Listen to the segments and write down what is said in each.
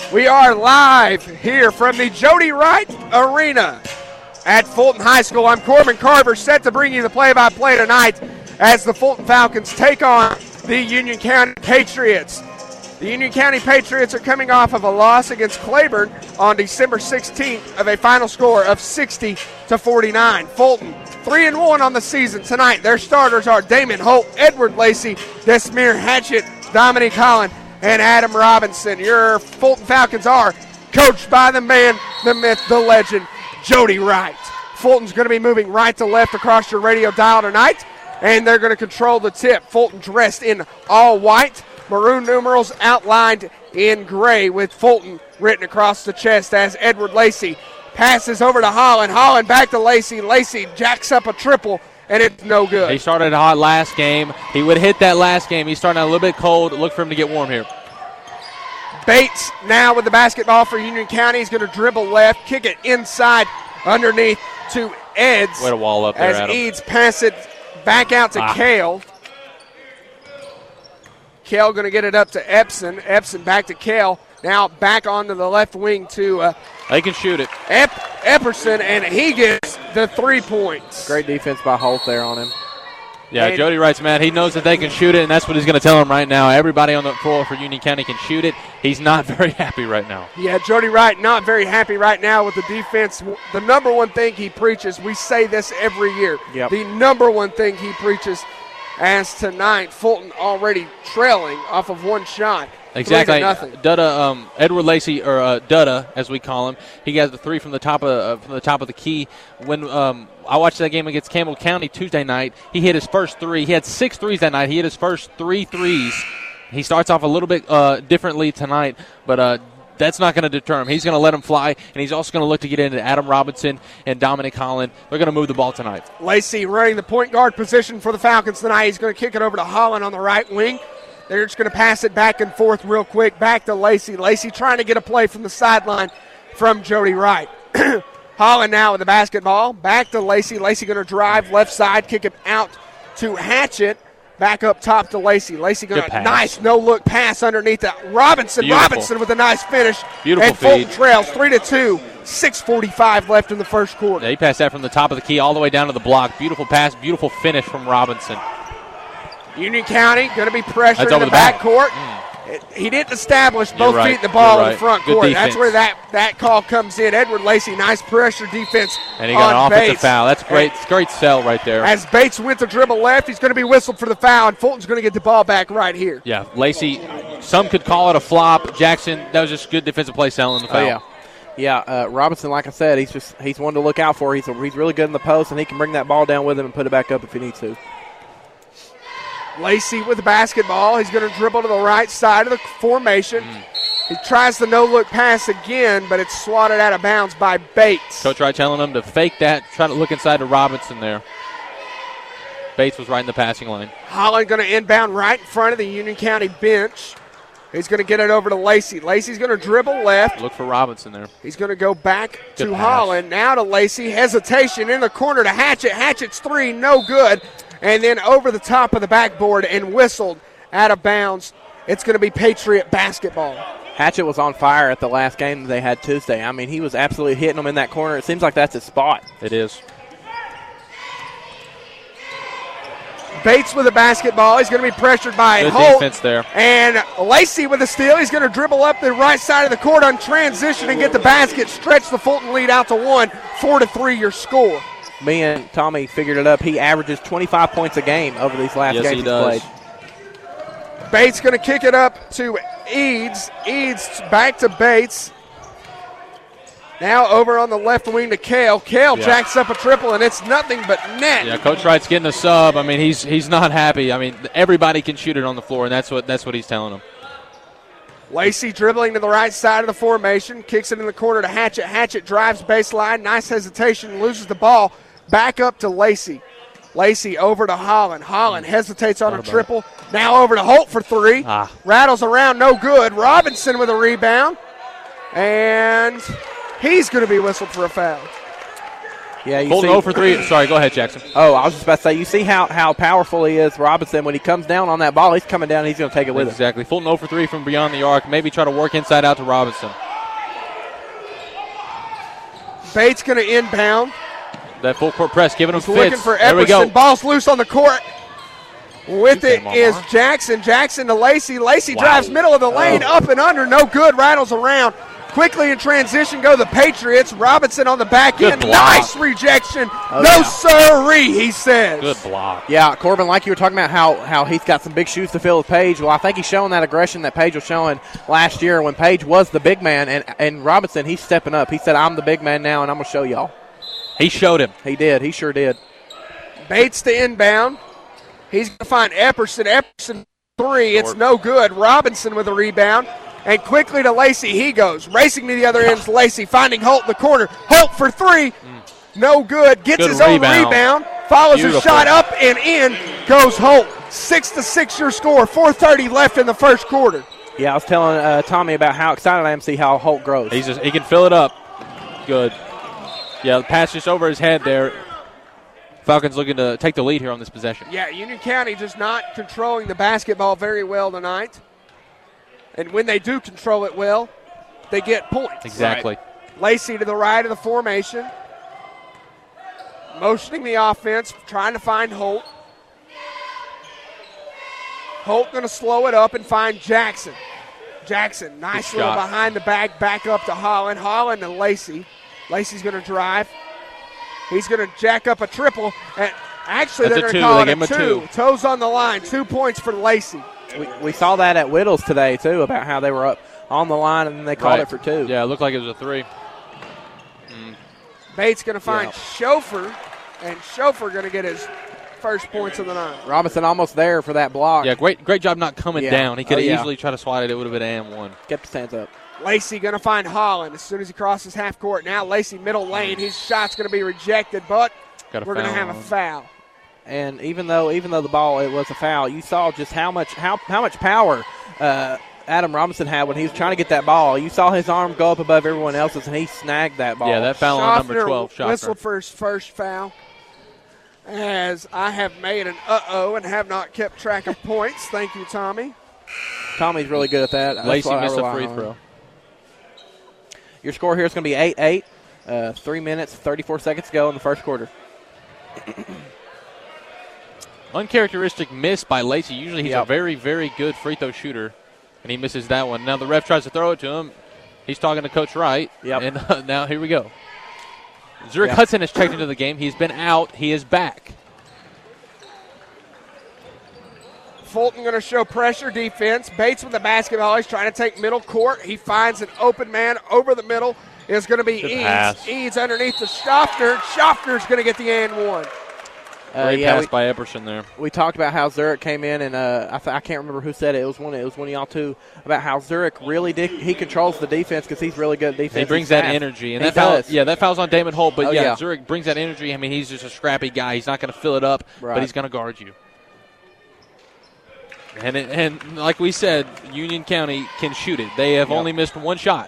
We are live here from the Jody Wright Arena at Fulton High School. I'm Corbin Carver, set to bring you the play-by-play tonight as the Fulton Falcons take on the Union County Patriots. The Union County Patriots are coming off of a loss against Claiborne on December 16th of a final score of 60-49. Fulton 3-1 on the season tonight. Their starters are Damon Holt, Edward Lacey, Desmere Hatchett, Dominic Holland, and Adam Robinson. Your Fulton Falcons are coached by the man, the myth, the legend, Jody Wright. Fulton's going to be moving right to left across your radio dial tonight, and they're going to control the tip. Fulton dressed in all white, maroon numerals outlined in gray with Fulton written across the chest as Edward Lacey passes over to Holland. Holland back to Lacey. Lacey jacks up a triple, and it's no good. He started hot last game. He would hit that last game. He's starting out a little bit cold. Look for him to get warm here. Bates now with the basketball for Union County. He's going to dribble left, kick it inside underneath to Eds. Way to wall up there, as Adam. Eads pass it back out to Kale. Kale going to get it up to Epson. Epson back to Kale. Now back onto the left wing to they can shoot it. Epperson, and he gets the 3 points. Great defense by Holt there on him. Yeah, and Jody Wright's mad. He knows that they can shoot it, and that's what he's going to tell them right now. Everybody on the floor for Union County can shoot it. He's not very happy right now. Yeah, Jody Wright not very happy right now with the defense. The number one thing he preaches, we say this every year, the number one thing he preaches, as tonight Fulton already trailing off of one shot. Exactly. 3-0. Dutta, Edward Lacey, or Dutta, as we call him, he got the three from the top of the key. When I watched that game against Campbell County Tuesday night, he hit his first three. He had 6 threes that night. He hit his first 3 threes. He starts off a little bit differently tonight, but that's not going to deter him. He's going to let him fly, and he's also going to look to get into Adam Robinson and Dominic Holland. They're going to move the ball tonight. Lacey running the point guard position for the Falcons tonight. He's going to kick it over to Holland on the right wing. They're just going to pass it back and forth real quick. Back to Lacey. Lacey trying to get a play from the sideline from Jody Wright. Holland now with the basketball. Back to Lacey. Lacey going to drive left side, kick it out to Hatchett. Back up top to Lacey. Lacey going to nice no-look pass underneath that. Robinson. Beautiful. Robinson with a nice finish. Beautiful and Fulton feed. trails 3-2. 6:45 left in the first quarter. Yeah, he passed that from the top of the key all the way down to the block. Beautiful pass, beautiful finish from Robinson. Union County going to be pressured in over the the back. backcourt. He didn't establish both right. feet in the ball You're in the right. front Good court. defense. That's where that call comes in. Edward Lacey, nice pressure defense And he got an on offensive Bates. foul. That's great. It's a great sell right there. As Bates went to dribble left, he's going to be whistled for the foul, and Fulton's going to get the ball back right here. Yeah, Lacey, some could call it a flop. Jackson, that was just good defensive play selling the foul. Oh, yeah. Yeah, Robinson, like I said, he's one to look out for. He's really good in the post, and he can bring that ball down with him and put it back up if he needs to. Lacey with the basketball. He's going to dribble to the right side of the formation. He tries the no-look pass again, but it's swatted out of bounds by Bates. Coach Wright telling him to fake that, try to look inside to Robinson there. Bates was right in the passing lane. Holland going to inbound right in front of the Union County bench. He's going to get it over to Lacey. Lacey's going to dribble left. Look for Robinson there. He's going to go back Good to pass. Holland. Now to Lacey. Hesitation in the corner to Hatchett. Hatchett's 3, no good. And then over the top of the backboard and whistled out of bounds. It's going to be Patriot basketball. Hatchett was on fire at the last game they had Tuesday. I mean, he was absolutely hitting them in that corner. It seems like that's his spot. It is. Bates with the basketball. He's going to be pressured by Good Holt. defense there. And Lacey with the steal. He's going to dribble up the right side of the court on transition and get the basket. Stretch the Fulton lead out to 1. 4-3 your score. Me and Tommy figured it up. He averages 25 points a game over these last games he's played. Bates going to kick it up to Eads. Eads back to Bates. Now over on the left wing to Kale. Kale jacks up a triple, and it's nothing but net. Yeah, Coach Wright's getting a sub. I mean, he's not happy. I mean, everybody can shoot it on the floor, and that's what he's telling them. Lacey dribbling to the right side of the formation. Kicks it in the corner to Hatchett. Hatchett drives baseline. Nice hesitation. Loses the ball. Back up to Lacey. Lacey over to Holland. Holland hesitates on a triple. Now over to Holt for 3. Rattles around, no good. Robinson with a rebound. And he's going to be whistled for a foul. Yeah, you Fulton see, 0 for 3. Sorry, go ahead, Jackson. Oh, I was just about to say, you see how powerful he is, Robinson. When he comes down on that ball, he's coming down, he's going to take it with him. Exactly. Fulton 0 for 3 from beyond the arc. Maybe try to work inside out to Robinson. Bates going to inbound. That full court press, giving him He's fits. looking for There we go. Epperson. Ball's loose on the court. With You it came on, is Mark. Jackson. Jackson to Lacey. Lacey Wow. drives middle of the lane, up and under, no good. Rattles around. Quickly in transition go the Patriots. Robinson on the back Good end. block. Nice rejection. No yeah. sirree, he says. Good block. Yeah, Corbin, like you were talking about how he's got some big shoes to fill with Page. Well, I think he's showing that aggression that Page was showing last year when Page was the big man. And Robinson, he's stepping up. He said, I'm the big man now, and I'm going to show y'all. He showed him. He did. He sure did. Bates to inbound. He's going to find Epperson. Epperson 3. It's Short. no good. Robinson with a rebound. And quickly to Lacey he goes. Racing to the other end is Lacey, finding Holt in the corner. Holt for 3. No good. Gets Good his own rebound. rebound. Follows Beautiful. his shot up and in. Goes Holt. 6-6 your score. 4:30 left in the first quarter. Yeah, I was telling Tommy about how excited I am to see how Holt grows. He can fill it up. Good. Yeah, the pass just over his head there. Falcons looking to take the lead here on this possession. Yeah, Union County just not controlling the basketball very well tonight. And when they do control it well, they get points. Exactly. Lacey to the right of the formation. Motioning the offense, trying to find Holt. Holt going to slow it up and find Jackson. Jackson, nice Good little shot. behind the back, back up to Holland. Holland to Lacey. Lacey's going to drive. He's going to jack up a triple. And actually, That's they're a going to two. call They it gave a him a 2. two. Toes on the line. 2 points for Lacey. We saw that at Whittles today, too, about how they were up on the line and then they called Right. it for 2. Yeah, it looked like it was a 3. Bates going to find Yeah. Chauffeur, and Chauffeur going to get his first points of the night. Robinson almost there for that block. Yeah, great job not coming Yeah. down. He could have Oh, yeah. easily tried to swat it. It would have been an and 1. Kept his hands up. Lacey going to find Holland as soon as he crosses half court. Now Lacey middle lane. His shot's going to be rejected, but Got a we're going to foul have a on. foul. And even though the ball it was a foul, you saw just how much power Adam Robinson had when he was trying to get that ball. You saw his arm go up above everyone else's, and he snagged that ball. Yeah, that foul on number Schaffner 12. Schaffner. whistled for his first foul. As I have made an uh-oh and have not kept track of points. Thank you, Tommy. Tommy's really good at that. That's Lacey what I missed a rely free on. throw. Your score here is going to be 8-8. 3 minutes, 34 seconds to go in the first quarter. Uncharacteristic miss by Lacey. Usually he's a Yep. very, very good free throw shooter, and he misses that one. Now the ref tries to throw it to him. He's talking to Coach Wright. Yep. And now here we go. Zurich Yeah. Hudson has checked into the game. He's been out. He is back. Fulton going to show pressure defense. Bates with the basketball. He's trying to take middle court. He finds an open man over the middle. Is going to be Good Eads. pass. Eads underneath to Schaffner. Schaffner's going to get the and 1. Great Yeah, pass by Epperson there. we talked about how Zurich came in, and I can't remember who said it. It was one of y'all too, about how Zurich really did. He controls the defense because he's really good at defense. He brings He's that fast. energy, and He that foul, does. yeah, that foul's on Damon Holt. But Oh, yeah. Zurich brings that energy. I mean, he's just a scrappy guy. He's not going to fill it up, Right. but he's going to guard you. And like we said, Union County can shoot it. They have Yep. only missed one shot.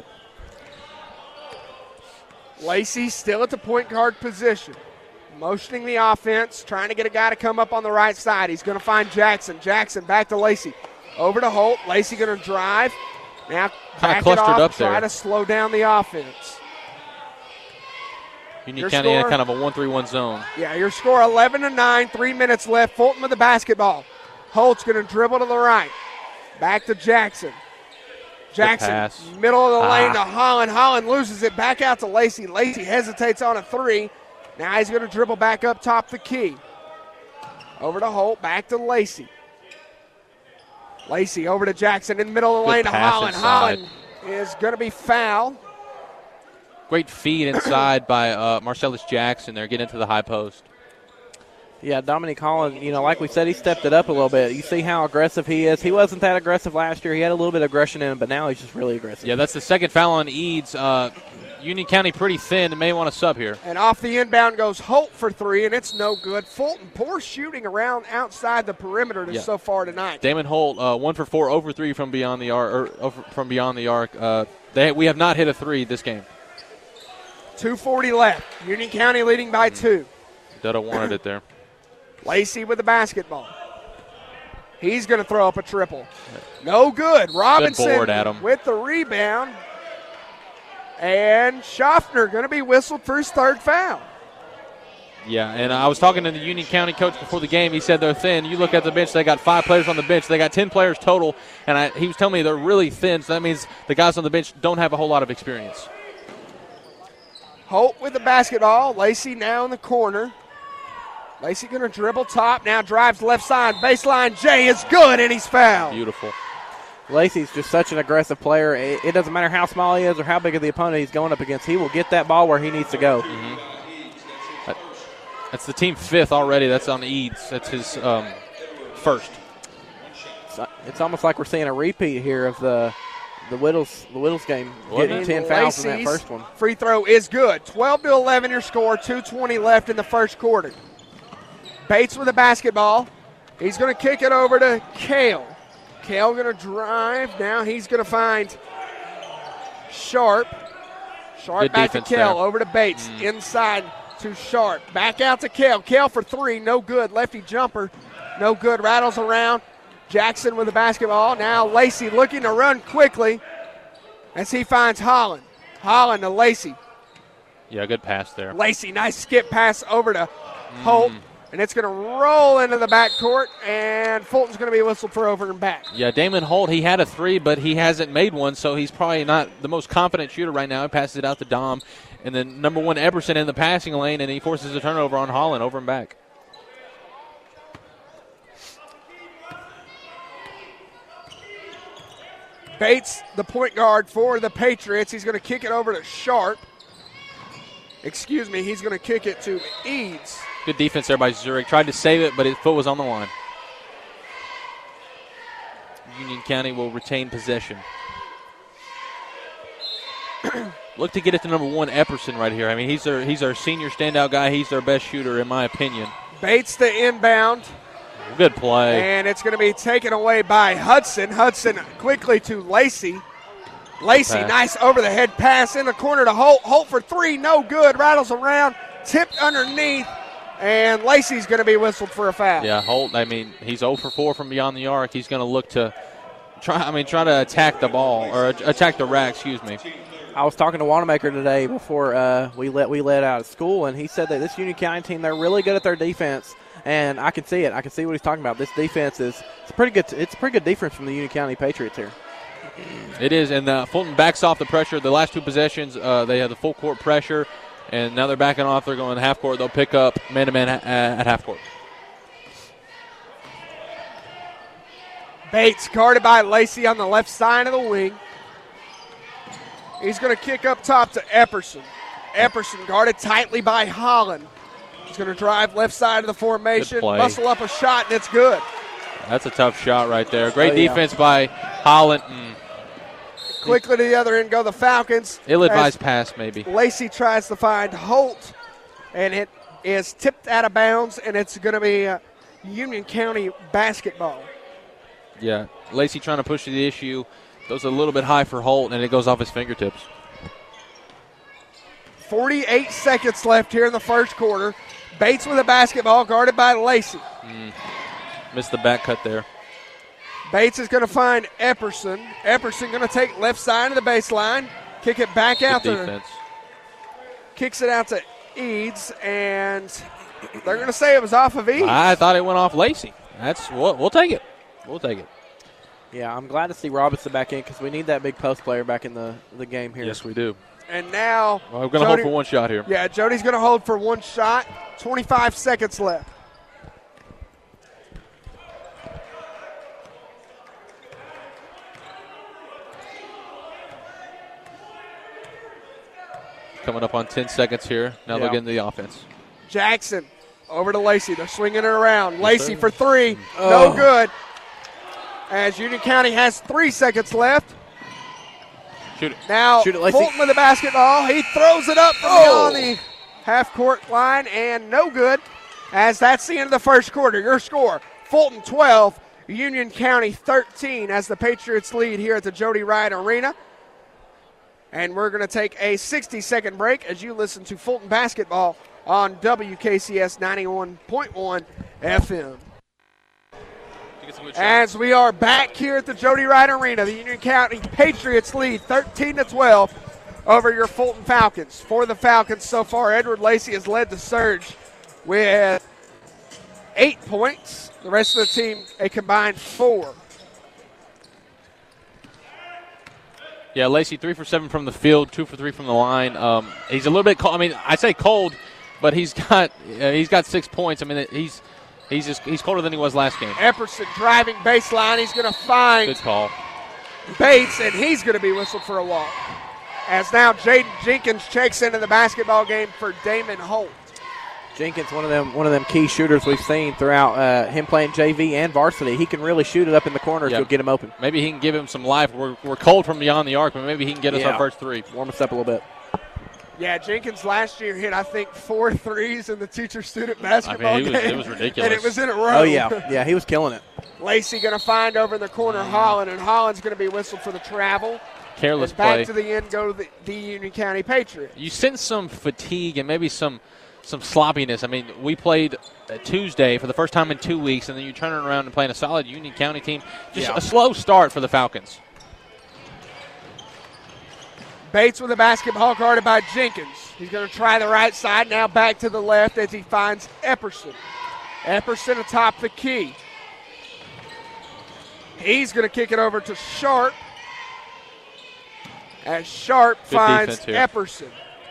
Lacey still at the point guard position. Motioning the offense, trying to get a guy to come up on the right side. He's going to find Jackson. Jackson back to Lacey. Over to Holt. Lacey going to drive. Now back it clustered off, up try there. to slow down the offense. Union Your County in score? kind of a 1-3-1 zone. Yeah, your score 11-9, 3 minutes left. Fulton with the basketball. Holt's going to dribble to the right. Back to Jackson. Jackson, pass. middle of the lane to Ah. Holland. Holland loses it back out to Lacey. Lacey hesitates on a 3. Now he's going to dribble back up top the key. Over to Holt, back to Lacey. Lacey over to Jackson in the middle of the Good lane to pass Holland. inside. Holland is going to be fouled. Great feed inside by Marcellus Jackson there, getting into the high post. Yeah, Dominic Holland, like we said, he stepped it up a little bit. You see how aggressive he is. He wasn't that aggressive last year. He had a little bit of aggression in him, but now he's just really aggressive. Yeah, that's the second foul on Eads. Union County pretty thin and may want to sub here. And off the inbound goes Holt for 3, and it's no good. Fulton, poor shooting around outside the perimeter so far tonight. Damon Holt, 1 for 4, over 3 from beyond the arc. We have not hit a 3 this game. 2:40 left. Union County leading by 2. Dutta wanted it there. Lacey with the basketball. He's going to throw up a triple. No good. Robinson board, Adam. with the rebound. And Schaffner going to be whistled for his 3rd foul. Yeah, and I was talking to the Union County coach before the game. He said they're thin. You look at the bench, they got 5 players on the bench. They got 10 players total, and he was telling me they're really thin, so that means the guys on the bench don't have a whole lot of experience. Holt with the basketball. Lacey now in the corner. Lacey going to dribble top, now drives left side. Baseline, Jay is good, and he's fouled. Beautiful. Lacey's just such an aggressive player. It doesn't matter how small he is or how big of the opponent he's going up against. He will get that ball where he needs to go. Mm-hmm. That's the team 5th already. That's on Eads. That's his 1st. It's almost like we're seeing a repeat here of the Whittles game, getting 10 fouls in that first one. Free throw is good. 12-11 your score. 2:20 left in the first quarter. Bates with the basketball. He's going to kick it over to Kale. Kale going to drive. Now he's going to find Sharp. Sharp Good back to Kale. there. Over to Bates. Inside to Sharp. Back out to Kale. Kale for 3. No good. Lefty jumper. No good. Rattles around. Jackson with the basketball. Now Lacey looking to run quickly as he finds Holland. Holland to Lacey. Yeah, good pass there. Lacey, nice skip pass over to Holt. And it's going to roll into the backcourt, and Fulton's going to be whistled for over and back. Yeah, Damon Holt, he had a 3, but he hasn't made one, so he's probably not the most confident shooter right now. He passes it out to Dom. And then number 1, Eberson in the passing lane, and he forces a turnover on Holland over and back. Bates, the point guard for the Patriots. He's going to kick it over to Sharp. He's going to kick it to Eads. Good defense there by Zurich. Tried to save it, but his foot was on the line. Union County will retain possession. Look to get it to number 1, Epperson right here. I mean, he's our senior standout guy. He's their best shooter, in my opinion. Bates the inbound. Good play. And it's going to be taken away by Hudson. Hudson quickly to Lacey. Lacey, nice over-the-head pass in the corner to Holt. Holt for 3, no good. Rattles around, tipped underneath, and Lacey's going to be whistled for a foul. Yeah, Holt, I mean, he's 0 for 4 from beyond the arc. He's going to look to try to attack the ball, or attack the rack, excuse me. I was talking to Wanamaker today before we let out of school, and he said that this Union County team, they're really good at their defense, and I can see it. I can see what he's talking about. This defense it's a pretty good defense from the Union County Patriots here. It is, and Fulton backs off the pressure. The last 2 possessions, they have the full court pressure, and now they're backing off. They're going half court. They'll pick up man-to-man at half court. Bates guarded by Lacey on the left side of the wing. He's going to kick up top to Epperson. Epperson guarded tightly by Holland. He's going to drive left side of the formation, muscle up a shot, and it's good. That's a tough shot right there. Great defense by Holland. Quickly to the other end go the Falcons. Ill-advised pass, maybe. Lacey tries to find Holt, and it is tipped out of bounds, and it's going to be Union County basketball. Yeah, Lacey trying to push the issue. Goes a little bit high for Holt, and it goes off his fingertips. 48 seconds left here in the first quarter. Bates with a basketball, guarded by Lacey. Missed the back cut there. Bates is going to find Epperson. Epperson going to take left side of the baseline, kick it back out there. Kicks it out to Eads, and they're going to say it was off of Eads. I thought it went off Lacey. We'll take it. We'll take it. Yeah, I'm glad to see Robinson back in because we need that big post player back in the game here. Yes, we do. And now we're going to hold for 1 shot here. Yeah, Jody's going to hold for 1 shot. 25 seconds left. Coming up on 10 seconds here. Now they'll get into the offense. Jackson over to Lacey. They're swinging it around. Lacey for 3. No good. As Union County has 3 seconds left. Shoot it. Now Shoot it, Lacey. Fulton with the basketball. He throws it up from beyond the half-court line, and no good. As that's the end of the first quarter. Your score, Fulton 12, Union County 13, as the Patriots lead here at the Jody Wright Arena. And we're going to take a 60-second break as you listen to Fulton basketball on WKCS 91.1 FM. As we are back here at the Jody Wright Arena, the Union County Patriots lead 13-12 over your Fulton Falcons. For the Falcons so far, Edward Lacey has led the surge with 8 points. The rest of the team, a combined 4. Yeah, Lacey 3 for 7 from the field, 2 for 3 from the line. He's a little bit cold. I mean, I say cold, but he's got 6 points. I mean, he's colder than he was last game. Epperson driving baseline. He's going to find good call Bates, and he's going to be whistled for a walk. As now Jaden Jenkins checks into the basketball game for Damon Holt. Jenkins, one of them key shooters we've seen throughout him playing JV and varsity. He can really shoot it up in the corner if you'll get him open. Maybe he can give him some life. We're cold from beyond the arc, but maybe he can get us our first 3. Warm us up a little bit. Yeah, Jenkins last year hit, I think, 4 threes in the teacher-student basketball game. It was ridiculous. And it was in a row. Oh, yeah. Yeah, he was killing it. Lacey going to find over in the corner Holland, and Holland's going to be whistled for the travel. Careless and back play. To the end go the Union County Patriots. You sense some fatigue and maybe some sloppiness. I mean, we played Tuesday for the first time in 2 weeks, and then you turn it around and playing a solid Union County team. Just a slow start for the Falcons. Bates with the basketball guarded by Jenkins. He's going to try the right side, now back to the left as he finds Epperson. Epperson atop the key. He's going to kick it over to Sharp as Sharp finds Epperson.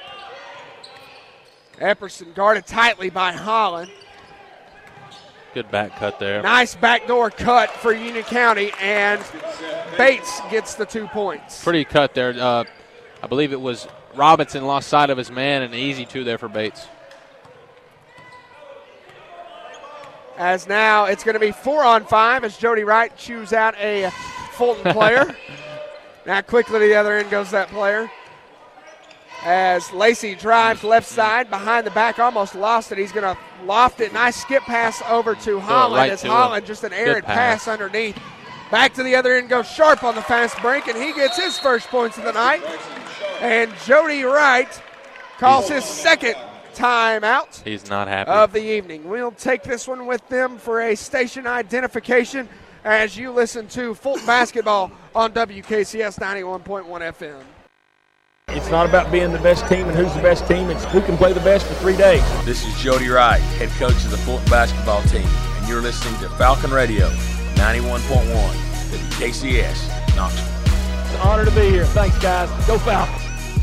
Epperson guarded tightly by Holland. Good back cut there. Nice backdoor cut for Union County, and Bates gets the 2 points. Pretty cut there. I believe it was Robinson lost sight of his man, and an easy 2 there for Bates. As now it's going to be 4-on-5 as Jody Wright chews out a Fulton player. Now quickly to the other end goes that player. As Lacey drives left side behind the back, almost lost it. He's going to loft it. Nice skip pass over to Holland as Holland just an errant pass underneath. Back to the other end goes Sharp on the fast break, and he gets his first points of the night. And Jody Wright calls his second timeout. He's not happy. Of the evening. We'll take this one with them for a station identification as you listen to Fulton basketball on WKCS 91.1 FM. It's not about being the best team and who's the best team. It's who can play the best for 3 days. This is Jody Wright, head coach of the Fulton basketball team, and you're listening to Falcon Radio 91.1 WKCS Knoxville. It's an honor to be here. Thanks, guys. Go Falcons.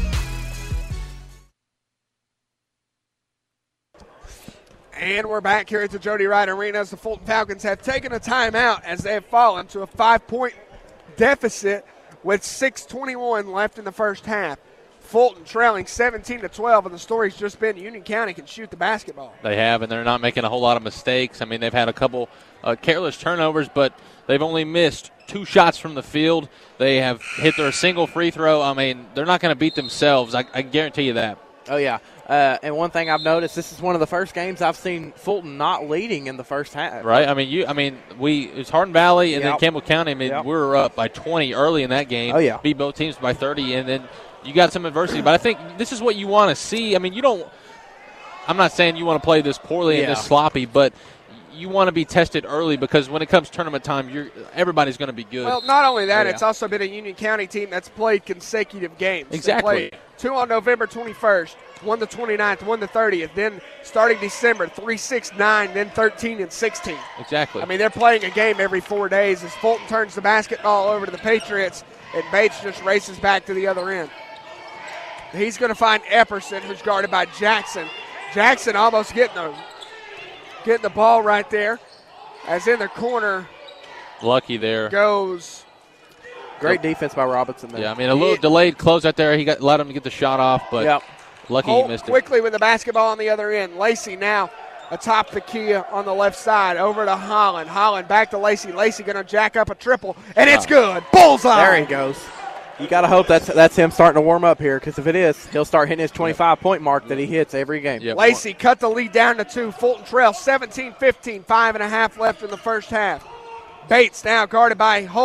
And we're back here at the Jody Wright Arena as the Fulton Falcons have taken a timeout as they have fallen to a 5-point deficit with 6:21 left in the first half. Fulton trailing 17-12, and the story's just been Union County can shoot the basketball. They have, and they're not making a whole lot of mistakes. I mean, they've had a couple careless turnovers, but they've only missed 2 shots from the field. They have hit their single free throw. I mean, they're not going to beat themselves. I guarantee you that. Oh, yeah. And one thing I've noticed, this is one of the first games I've seen Fulton not leading in the first half. Right. It's Hardin Valley and then Campbell County. We were up by 20 early in that game. Oh, yeah. Beat both teams by 30, and then you got some adversity. But I think this is what you want to see. I mean, I'm not saying you want to play this poorly and this sloppy, but you want to be tested early because when it comes tournament time, everybody's going to be good. Well, not only that, it's also been a Union County team that's played consecutive games. Exactly. They played 2 on November 21st, 1 the 29th, 1 the 30th, then starting December, 3, 6, 9, then 13 and 16. Exactly. I mean, they're playing a game every 4 days as Fulton turns the basketball over to the Patriots, and Bates just races back to the other end. He's going to find Epperson, who's guarded by Jackson. Jackson almost getting the ball right there. As in the corner. Lucky there. Goes. Great defense by Robinson there. Yeah, I mean, a little delayed close out there. He allowed him to get the shot off, but lucky Holt he missed it. Quickly with the basketball on the other end. Lacey now atop the key on the left side. Over to Holland. Holland back to Lacey. Lacey going to jack up a triple, and it's good. Bullseye. There he goes. You got to hope that's him starting to warm up here, because if it is, he'll start hitting his 25-point mark that he hits every game. Yep. Lacey cut the lead down to 2. Fulton trails 17-15, 5.5 left in the first half. Bates now guarded by Holt.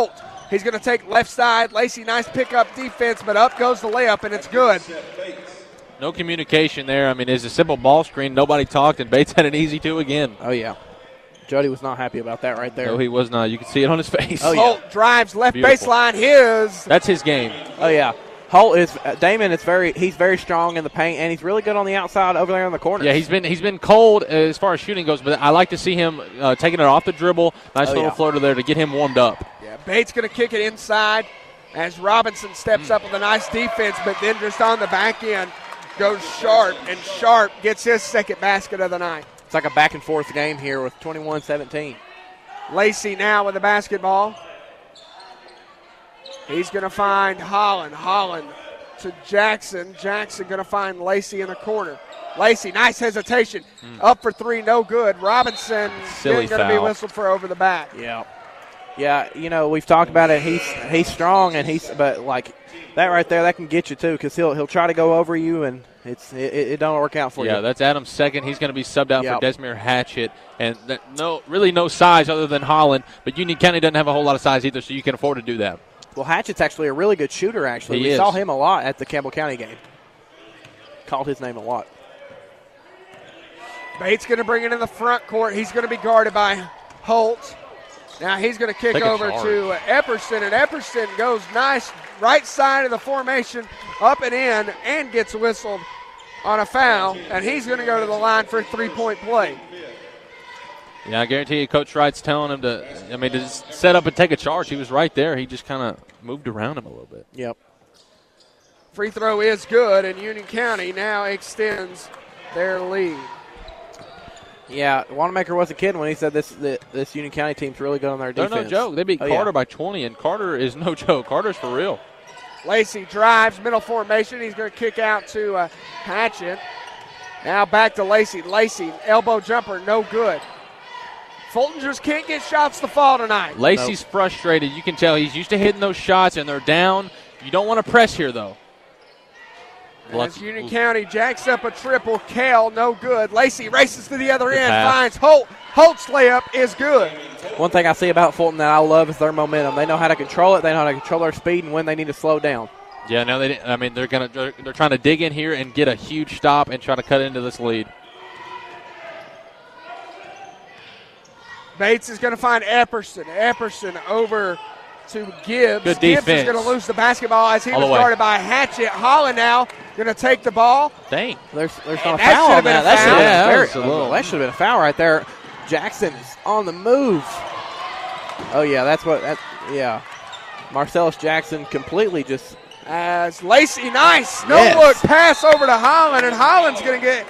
He's going to take left side. Lacey, nice pickup defense, but up goes the layup, and it's good. No communication there. I mean, it's a simple ball screen. Nobody talked, and Bates had an easy 2 again. Oh, yeah. Jody was not happy about that right there. No, he was not. You can see it on his face. Oh, yeah. Holt drives left Beautiful. baseline. That's his game. Oh, yeah. Holt is Damon. He's very strong in the paint, and he's really good on the outside over there in the corner. Yeah, he's been cold as far as shooting goes, but I like to see him taking it off the dribble. Nice little floater there to get him warmed up. Yeah, Bates going to kick it inside as Robinson steps up with a nice defense, but then just on the back end goes Sharp, and Sharp gets his second basket of the night. It's like a back-and-forth game here with 21-17. Lacey now with the basketball. He's going to find Holland. Holland to Jackson. Jackson going to find Lacey in the corner. Lacey, nice hesitation. Up for 3, no good. Robinson going to be whistled for over the back. Yeah. Yeah, you know, we've talked about it. He's strong, and but like that right there, that can get you too, because he'll try to go over you, and it don't work out for you. Yeah, that's Adams' second. He's going to be subbed out for Desmere Hatchett, and really no size other than Holland. But Union County doesn't have a whole lot of size either, so you can afford to do that. Well, Hatchett's actually a really good shooter. Actually, we saw him a lot at the Campbell County game. Called his name a lot. Bates going to bring it in the front court. He's going to be guarded by Holt. Now he's going to kick over to Epperson, and Epperson goes nice right side of the formation, up and in, and gets whistled on a foul, and he's going to go to the line for a 3-point play. Yeah, I guarantee you Coach Wright's telling him to set up and take a charge. He was right there. He just kind of moved around him a little bit. Yep. Free throw is good, and Union County now extends their lead. Yeah, Wanamaker wasn't kidding when he said this Union County team's really good on their defense. They're no joke. They beat Carter by 20, and Carter is no joke. Carter's for real. Lacey drives, middle formation. He's going to kick out to Hatchett. Now back to Lacey. Lacey, elbow jumper, no good. Fulton just can't get shots to fall tonight. Lacey's frustrated. You can tell he's used to hitting those shots, and they're down. You don't want to press here, though. As Union County jacks up a triple, Kale, no good. Lacey races to the other end, finds Holt. Holt's layup is good. One thing I see about Fulton that I love is their momentum. They know how to control it. They know how to control their speed and when they need to slow down. Yeah, no, they didn't. I mean, they're trying to dig in here and get a huge stop and try to cut into this lead. Bates is going to find Epperson. Epperson over to Gibbs. Good Gibbs defense. is going to lose the basketball as he was guarded by Hatchett. Holland now going to take the ball. Dang. There's not a foul on that. That should have been a foul right there. Jackson is on the move. Oh, yeah, Marcellus Jackson completely just. As Lacey, nice. No-look pass over to Holland, and Holland's going to get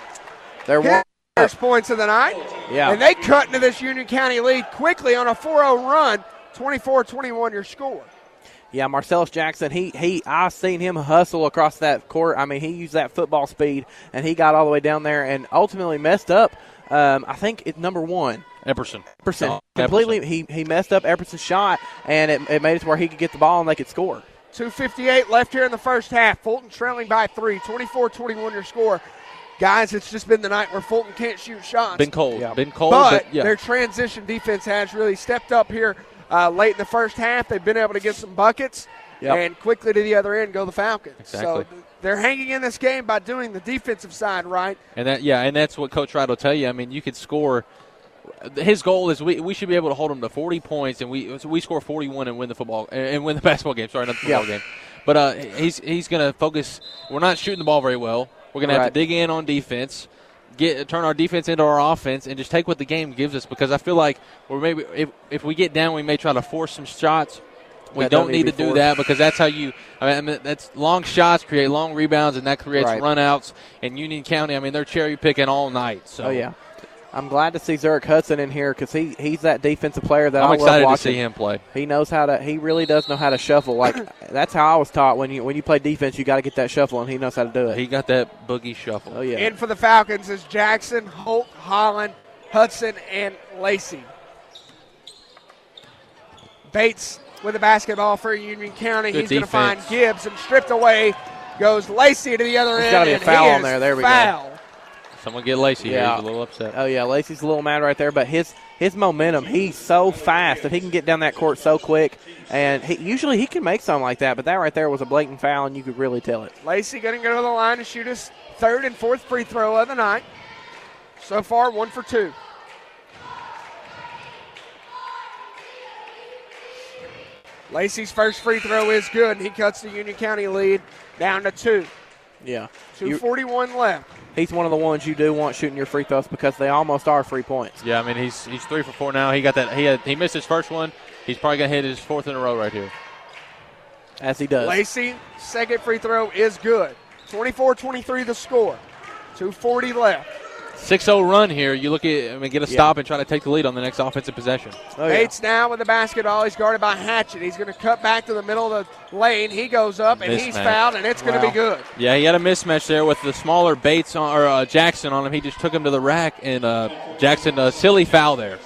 his first points of the night. Yeah. And they cut into this Union County lead quickly on a 4-0 run. 24-21 your score. Yeah, Marcellus Jackson, I seen him hustle across that court. I mean, he used that football speed, and he got all the way down there and ultimately messed up. I think it's number 1. Epperson. Completely, he messed up Epperson's shot, and it made it to where he could get the ball and they could score. 2:58 left here in the first half. Fulton trailing by 3. 24-21 your score. Guys, it's just been the night where Fulton can't shoot shots. Been cold. Yeah. Been cold. But their transition defense has really stepped up here. Late in the first half, they've been able to get some buckets and quickly to the other end go the Falcons. Exactly. So they're hanging in this game by doing the defensive side right. And that's what Coach Wright will tell you. I mean, you could score. His goal is we should be able to hold them to 40 points, and we score 41 and win the football and win the basketball game. Sorry, not the football game. But he's going to focus. We're not shooting the ball very well. We're going to have to dig in on defense. Turn our defense into our offense and just take what the game gives us, because I feel like maybe if we get down, we may try to force some shots. We don't need to do that, because that's how that's long shots create long rebounds, and that creates runouts. And Union County, they're cherry picking all night. So. Oh yeah, I'm glad to see Zurich Hudson in here, because he's that defensive player that I'm excited love to see him play. He knows how to. He really does know how to shuffle. Like that's how I was taught. When you play defense, you got to get that shuffle, and he knows how to do it. He got that boogie shuffle. Oh yeah. In for the Falcons is Jackson, Holt, Holland, Hudson, and Lacey. Bates with the basketball for Union County. Good He's going to find defense. Gibbs, and stripped away goes Lacey to the other end. There's got to be a foul on there. There we go. Someone get Lacey here. He's a little upset. Oh, yeah, Lacey's a little mad right there, but his his momentum. He's so fast that he can get down that court so quick. And usually he can make something like that, but that right there was a blatant foul, and you could really tell it. Lacey going to go to the line to shoot his third and fourth free throw of the night. So far, 1 for 2. Lacey's first free throw is good, and he cuts the Union County lead down to 2. Yeah. 2:41 left. He's one of the ones you do want shooting your free throws because they almost are free points. Yeah, I mean he's 3 for 4 now. He got that. He missed his first one. He's probably gonna hit his 4th in a row right here. As he does. Lacey, second free throw is good. 24-23 the score. 2:40 left. 6-0 run here. You look at get a stop and try to take the lead on the next offensive possession. Bates now with the basketball. He's guarded by Hatchett. He's going to cut back to the middle of the lane. He goes up, and he's fouled, and it's going to be good. Yeah, he had a mismatch there with the smaller Bates or Jackson on him. He just took him to the rack, and Jackson, a silly foul there.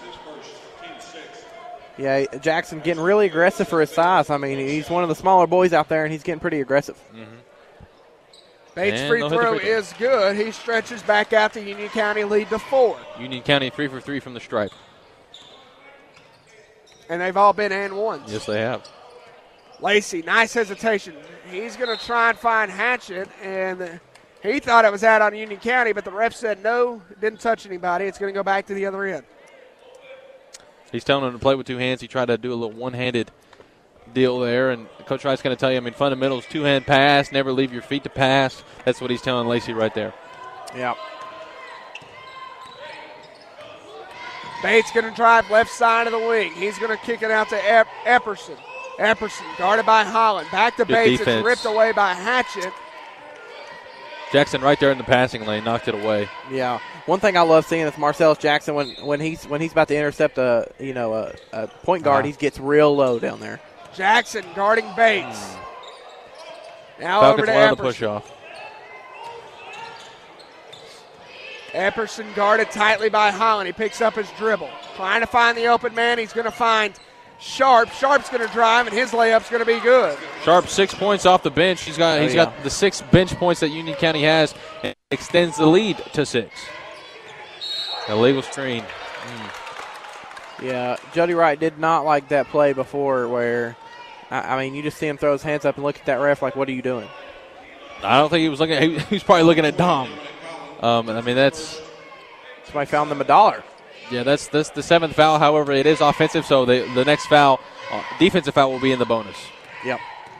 Yeah, Jackson getting really aggressive for his size. I mean, he's one of the smaller boys out there, and he's getting pretty aggressive. Mm-hmm. Bates' free throw is good. He stretches back out the Union County lead to 4. Union County 3 for 3 from the stripe. And they've all been and ones. Yes, they have. Lacey, nice hesitation. He's going to try and find Hatchett, and he thought it was out on Union County, but the ref said no, it didn't touch anybody. It's going to go back to the other end. He's telling him to play with 2 hands. He tried to do a little one-handed deal there, and Coach Wright's going to tell you, I mean, fundamentals, 2-hand pass, never leave your feet to pass. That's what he's telling Lacey right there. Yeah. Bates going to drive left side of the wing. He's going to kick it out to Epperson. Epperson guarded by Holland. Back to Bates. Defense. It's ripped away by Hatchett. Jackson right there in the passing lane, knocked it away. Yeah. One thing I love seeing is Marcellus Jackson when he's about to intercept a point guard, he gets real low down there. Jackson guarding Bates. Now Falcons over to wanted Epperson. the push off. Epperson guarded tightly by Holland. He picks up his dribble. Trying to find the open man. He's going to find Sharp. Sharp's going to drive, and his layup's going to be good. Sharp 6 points off the bench. He's got the 6 bench points that Union County has, and extends the lead to 6. Illegal screen. Yeah, Jody Wright did not like that play before where, I mean, you just see him throw his hands up and look at that ref like, what are you doing? I don't think he was looking. He was probably looking at Dom. I mean, that's somebody found them $1. Yeah, that's the 7th foul. However, it is offensive, so the next foul, defensive foul, will be in the bonus. Yep.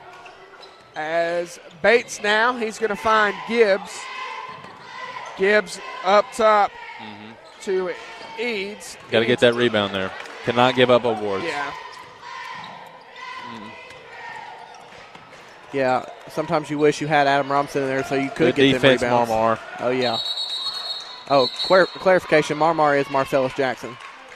As Bates now, he's going to find Gibbs. Gibbs up top to Eads. Got to get that rebound there. Cannot give up awards. Yeah. Yeah, sometimes you wish you had Adam Robinson in there so you could Good get them defense, rebounds. Marmar. Oh, yeah. Oh, clarification, Marmar is Marcellus Jackson.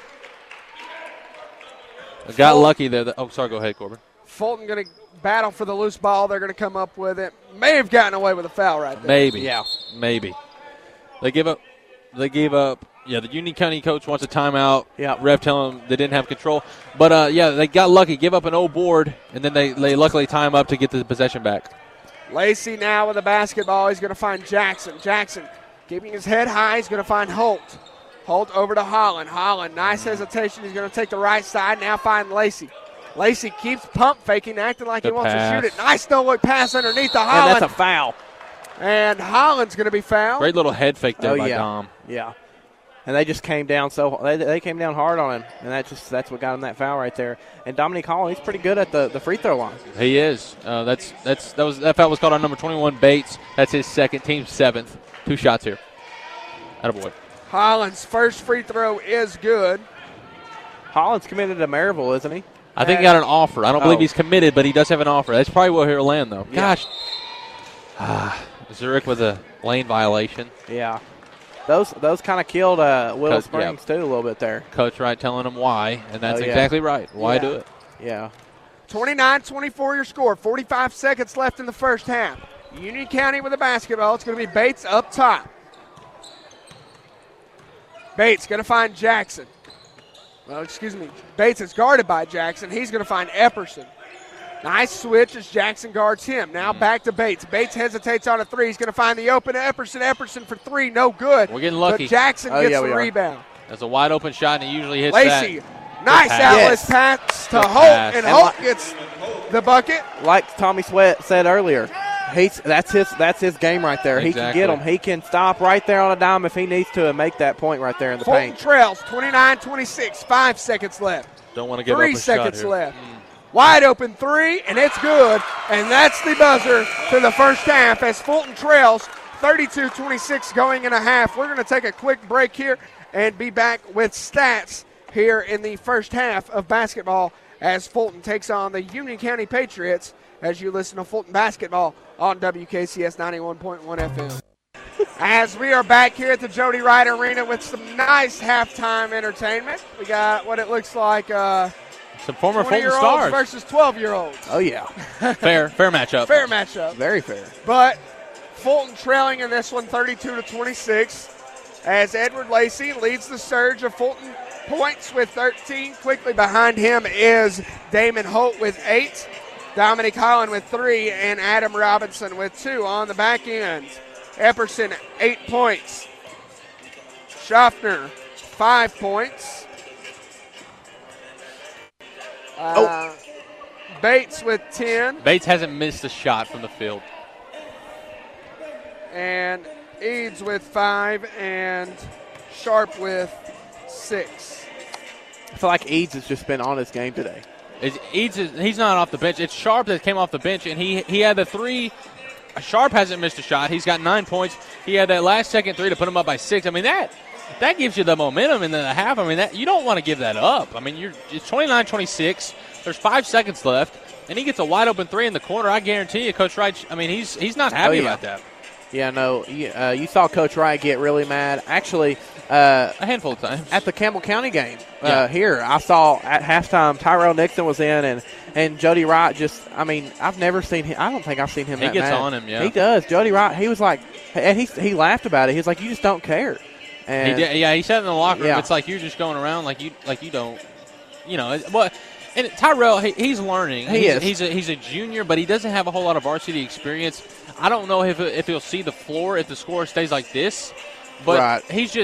Got lucky there. Oh, sorry, go ahead, Corbin. Fulton going to battle for the loose ball. They're going to come up with it. May have gotten away with a foul right there. Maybe. Yeah. Maybe. They gave up. Yeah, the Union County coach wants a timeout. Yeah. Ref telling them they didn't have control. But, they got lucky. Give up an old board, and then they luckily time up to get the possession back. Lacey now with the basketball. He's going to find Jackson. Jackson keeping his head high. He's going to find Holt. Holt over to Holland. Holland, nice hesitation. He's going to take the right side. Now find Lacey. Lacey keeps pump faking, acting like he wants to shoot it. Nice no-look pass underneath the Holland. And that's a foul. And Holland's going to be fouled. Great little head fake there by yeah. Dom. Yeah. And they just came down they came down hard on him, and that's what got him that foul right there. And Dominique Hall, he's pretty good at the free throw line. He is. That foul was called on number 21 Bates. That's his second, team's 7th. 2 shots here. Attaboy. Holland's first free throw is good. Holland's committed to Maryville, isn't he? I think he got an offer. I don't believe he's committed, but he does have an offer. That's probably where he'll land, though. Yeah. Gosh. Zurich with a lane violation. Yeah. Those kind of killed Willow Springs, too, a little bit there. Coach Wright telling him why, and that's exactly right. Why do it? Yeah. 29-24 your score. 45 seconds left in the first half. Union County with the basketball. It's going to be Bates up top. Bates going to find Jackson. Well, excuse me. Bates is guarded by Jackson. He's going to find Epperson. Nice switch as Jackson guards him. Now back to Bates. Bates hesitates on a 3. He's going to find the open Epperson. Epperson for 3. No good. We're getting lucky. But Jackson gets the rebound. That's a wide open shot, and he usually hits Lacey, that. nice outlet pass to Holt, and Holt gets the bucket. Like Tommy Sweat said earlier, that's his game right there. Exactly. He can get them. He can stop right there on a dime if he needs to and make that point right there in the Fulton paint. trails 29-26, 5 seconds left. Don't want to give 3 up a seconds shot here. left. Wide open three, and it's good. And that's the buzzer to the first half as Fulton trails 32-26 going in a half. We're going to take a quick break here and be back with stats here in the first half of basketball as Fulton takes on the Union County Patriots as you listen to Fulton basketball on WKCS 91.1 FM. As we are back here at the Jody Wright Arena with some nice halftime entertainment. We got what it looks like some former Fulton 20-year-olds stars versus 12-year-olds. Oh, yeah. fair matchup. Fair matchup. Very fair. But Fulton trailing in this one 32-26 as Edward Lacey leads the surge of Fulton points with 13. Quickly behind him is Damon Holt with 8, Dominic Holland with 3, and Adam Robinson with 2 on the back end. Epperson, 8 points. Schaffner, 5 points. Bates with 10. Bates hasn't missed a shot from the field. And Eads with 5 and Sharp with 6. I feel like Eads has just been on his game today. He's not off the bench. It's Sharp that came off the bench, and he had the 3. Sharp hasn't missed a shot. He's got 9 points. He had that last second 3 to put him up by 6. I mean, that gives you the momentum in the half. I mean, you don't want to give that up. I mean, it's 29-26. There's 5 seconds left, and he gets a wide open 3 in the corner. I guarantee you, Coach Wright, I mean, he's not happy about that. Yeah, no, you saw Coach Wright get really mad. Actually, a handful of times. At the Campbell County game here, I saw at halftime Tyrell Nixon was in, and Jody Wright just, I mean, I've never seen him. I don't think I've seen him that He gets mad. on him, yeah. He does. Jody Wright, he was like, and he laughed about it. He was like, you just don't care. And he did, he said in the locker room, Yeah. it's like you're just going around like you don't, well. And Tyrell, he's learning. He's a junior, but he doesn't have a whole lot of varsity experience. I don't know if he'll see the floor if the score stays like this. But Right.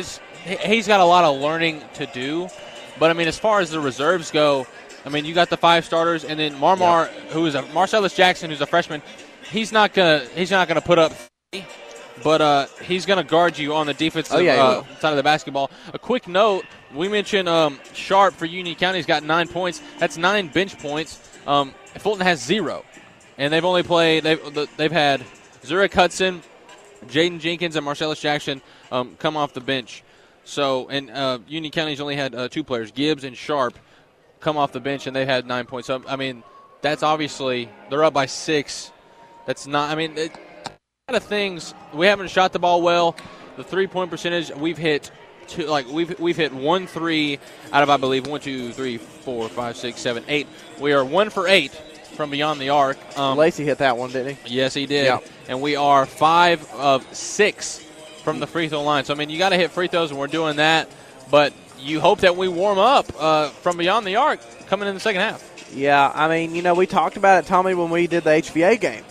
he's got a lot of learning to do. But, I mean, as far as the reserves go, I mean, you got the 5 starters, and then Marcellus Jackson, who's a freshman, he's not gonna put up 30, but he's going to guard you on the defensive side of the basketball. A quick note, we mentioned Sharp for Union County's got 9 points. That's 9 bench points. Fulton has 0. And they've only played – they've had Zurich Hudson, Jaden Jenkins, and Marcellus Jackson come off the bench. So, and Union County's only had 2 players, Gibbs and Sharp, come off the bench, and they had 9 points. So, I mean, that's obviously – they're up by 6. That's not – I mean, a lot of things. We haven't shot the ball well. The three-point percentage, we've hit – we've hit 1 3 out of, I believe, 1, 2, 3, 4, 5, 6, 7, 8. We are 1 for 8 from beyond the arc. Lacey hit that one, didn't he? Yes, he did. Yep. And we are 5 of 6 from the free throw line. So, I mean, you got to hit free throws, and we're doing that. But you hope that we warm up from beyond the arc coming in the second half. Yeah, I mean, we talked about it, Tommy, when we did the HVA game.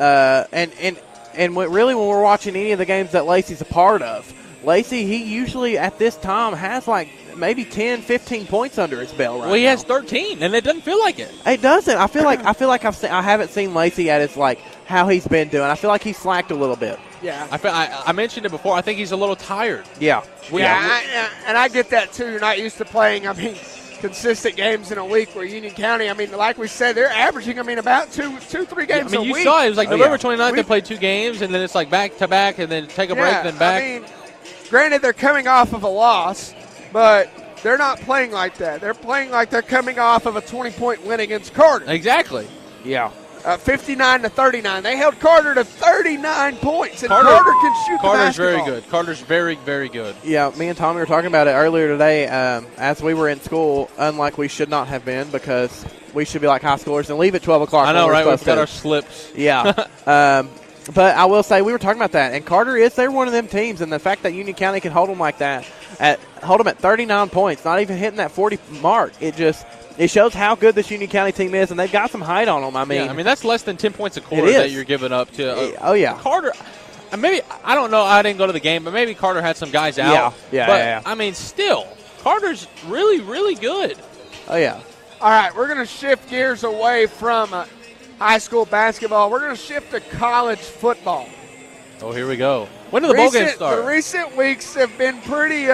And really when we're watching any of the games that Lacey's a part of, Lacey, he usually at this time has like maybe 10, 15 points under his belt right now. Well, he has 13, and it doesn't feel like it. It doesn't. I feel like I haven't seen Lacey at his like how he's been doing. I feel like he's slacked a little bit. Yeah. I mentioned it before. I think he's a little tired. Yeah. And I get that too. You're not used to playing, consistent games in a week where Union County, like we said, they're averaging, about 2-3 games a week. You saw it. It was like November 29th, they played 2 games, and then it's like back-to-back, and then take a break, then back. Granted, they're coming off of a loss, but they're not playing like that. They're playing like they're coming off of a 20-point win against Carter. Exactly. Yeah. 59-39. They held Carter to 39 points, and Carter can shoot the basketball. Carter's very good. Carter's very, very good. Yeah, me and Tommy were talking about it earlier today as we were in school, unlike we should not have been because we should be like high schoolers and leave at 12 o'clock. I know, right? We've got our slips. Yeah. But I will say we were talking about that, and Carter they're one of them teams, and the fact that Union County can hold them like that, hold them at 39 points, not even hitting that 40 mark, it shows how good this Union County team is, and they've got some height on them. That's less than 10 points a quarter that you're giving up to. Carter. Maybe I don't know. I didn't go to the game, but maybe Carter had some guys out. Yeah. Still, Carter's really, really good. Oh, yeah. All right, we're going to shift gears away from high school basketball. We're going to shift to college football. Oh, here we go. When do the bowl games start? The recent weeks have been pretty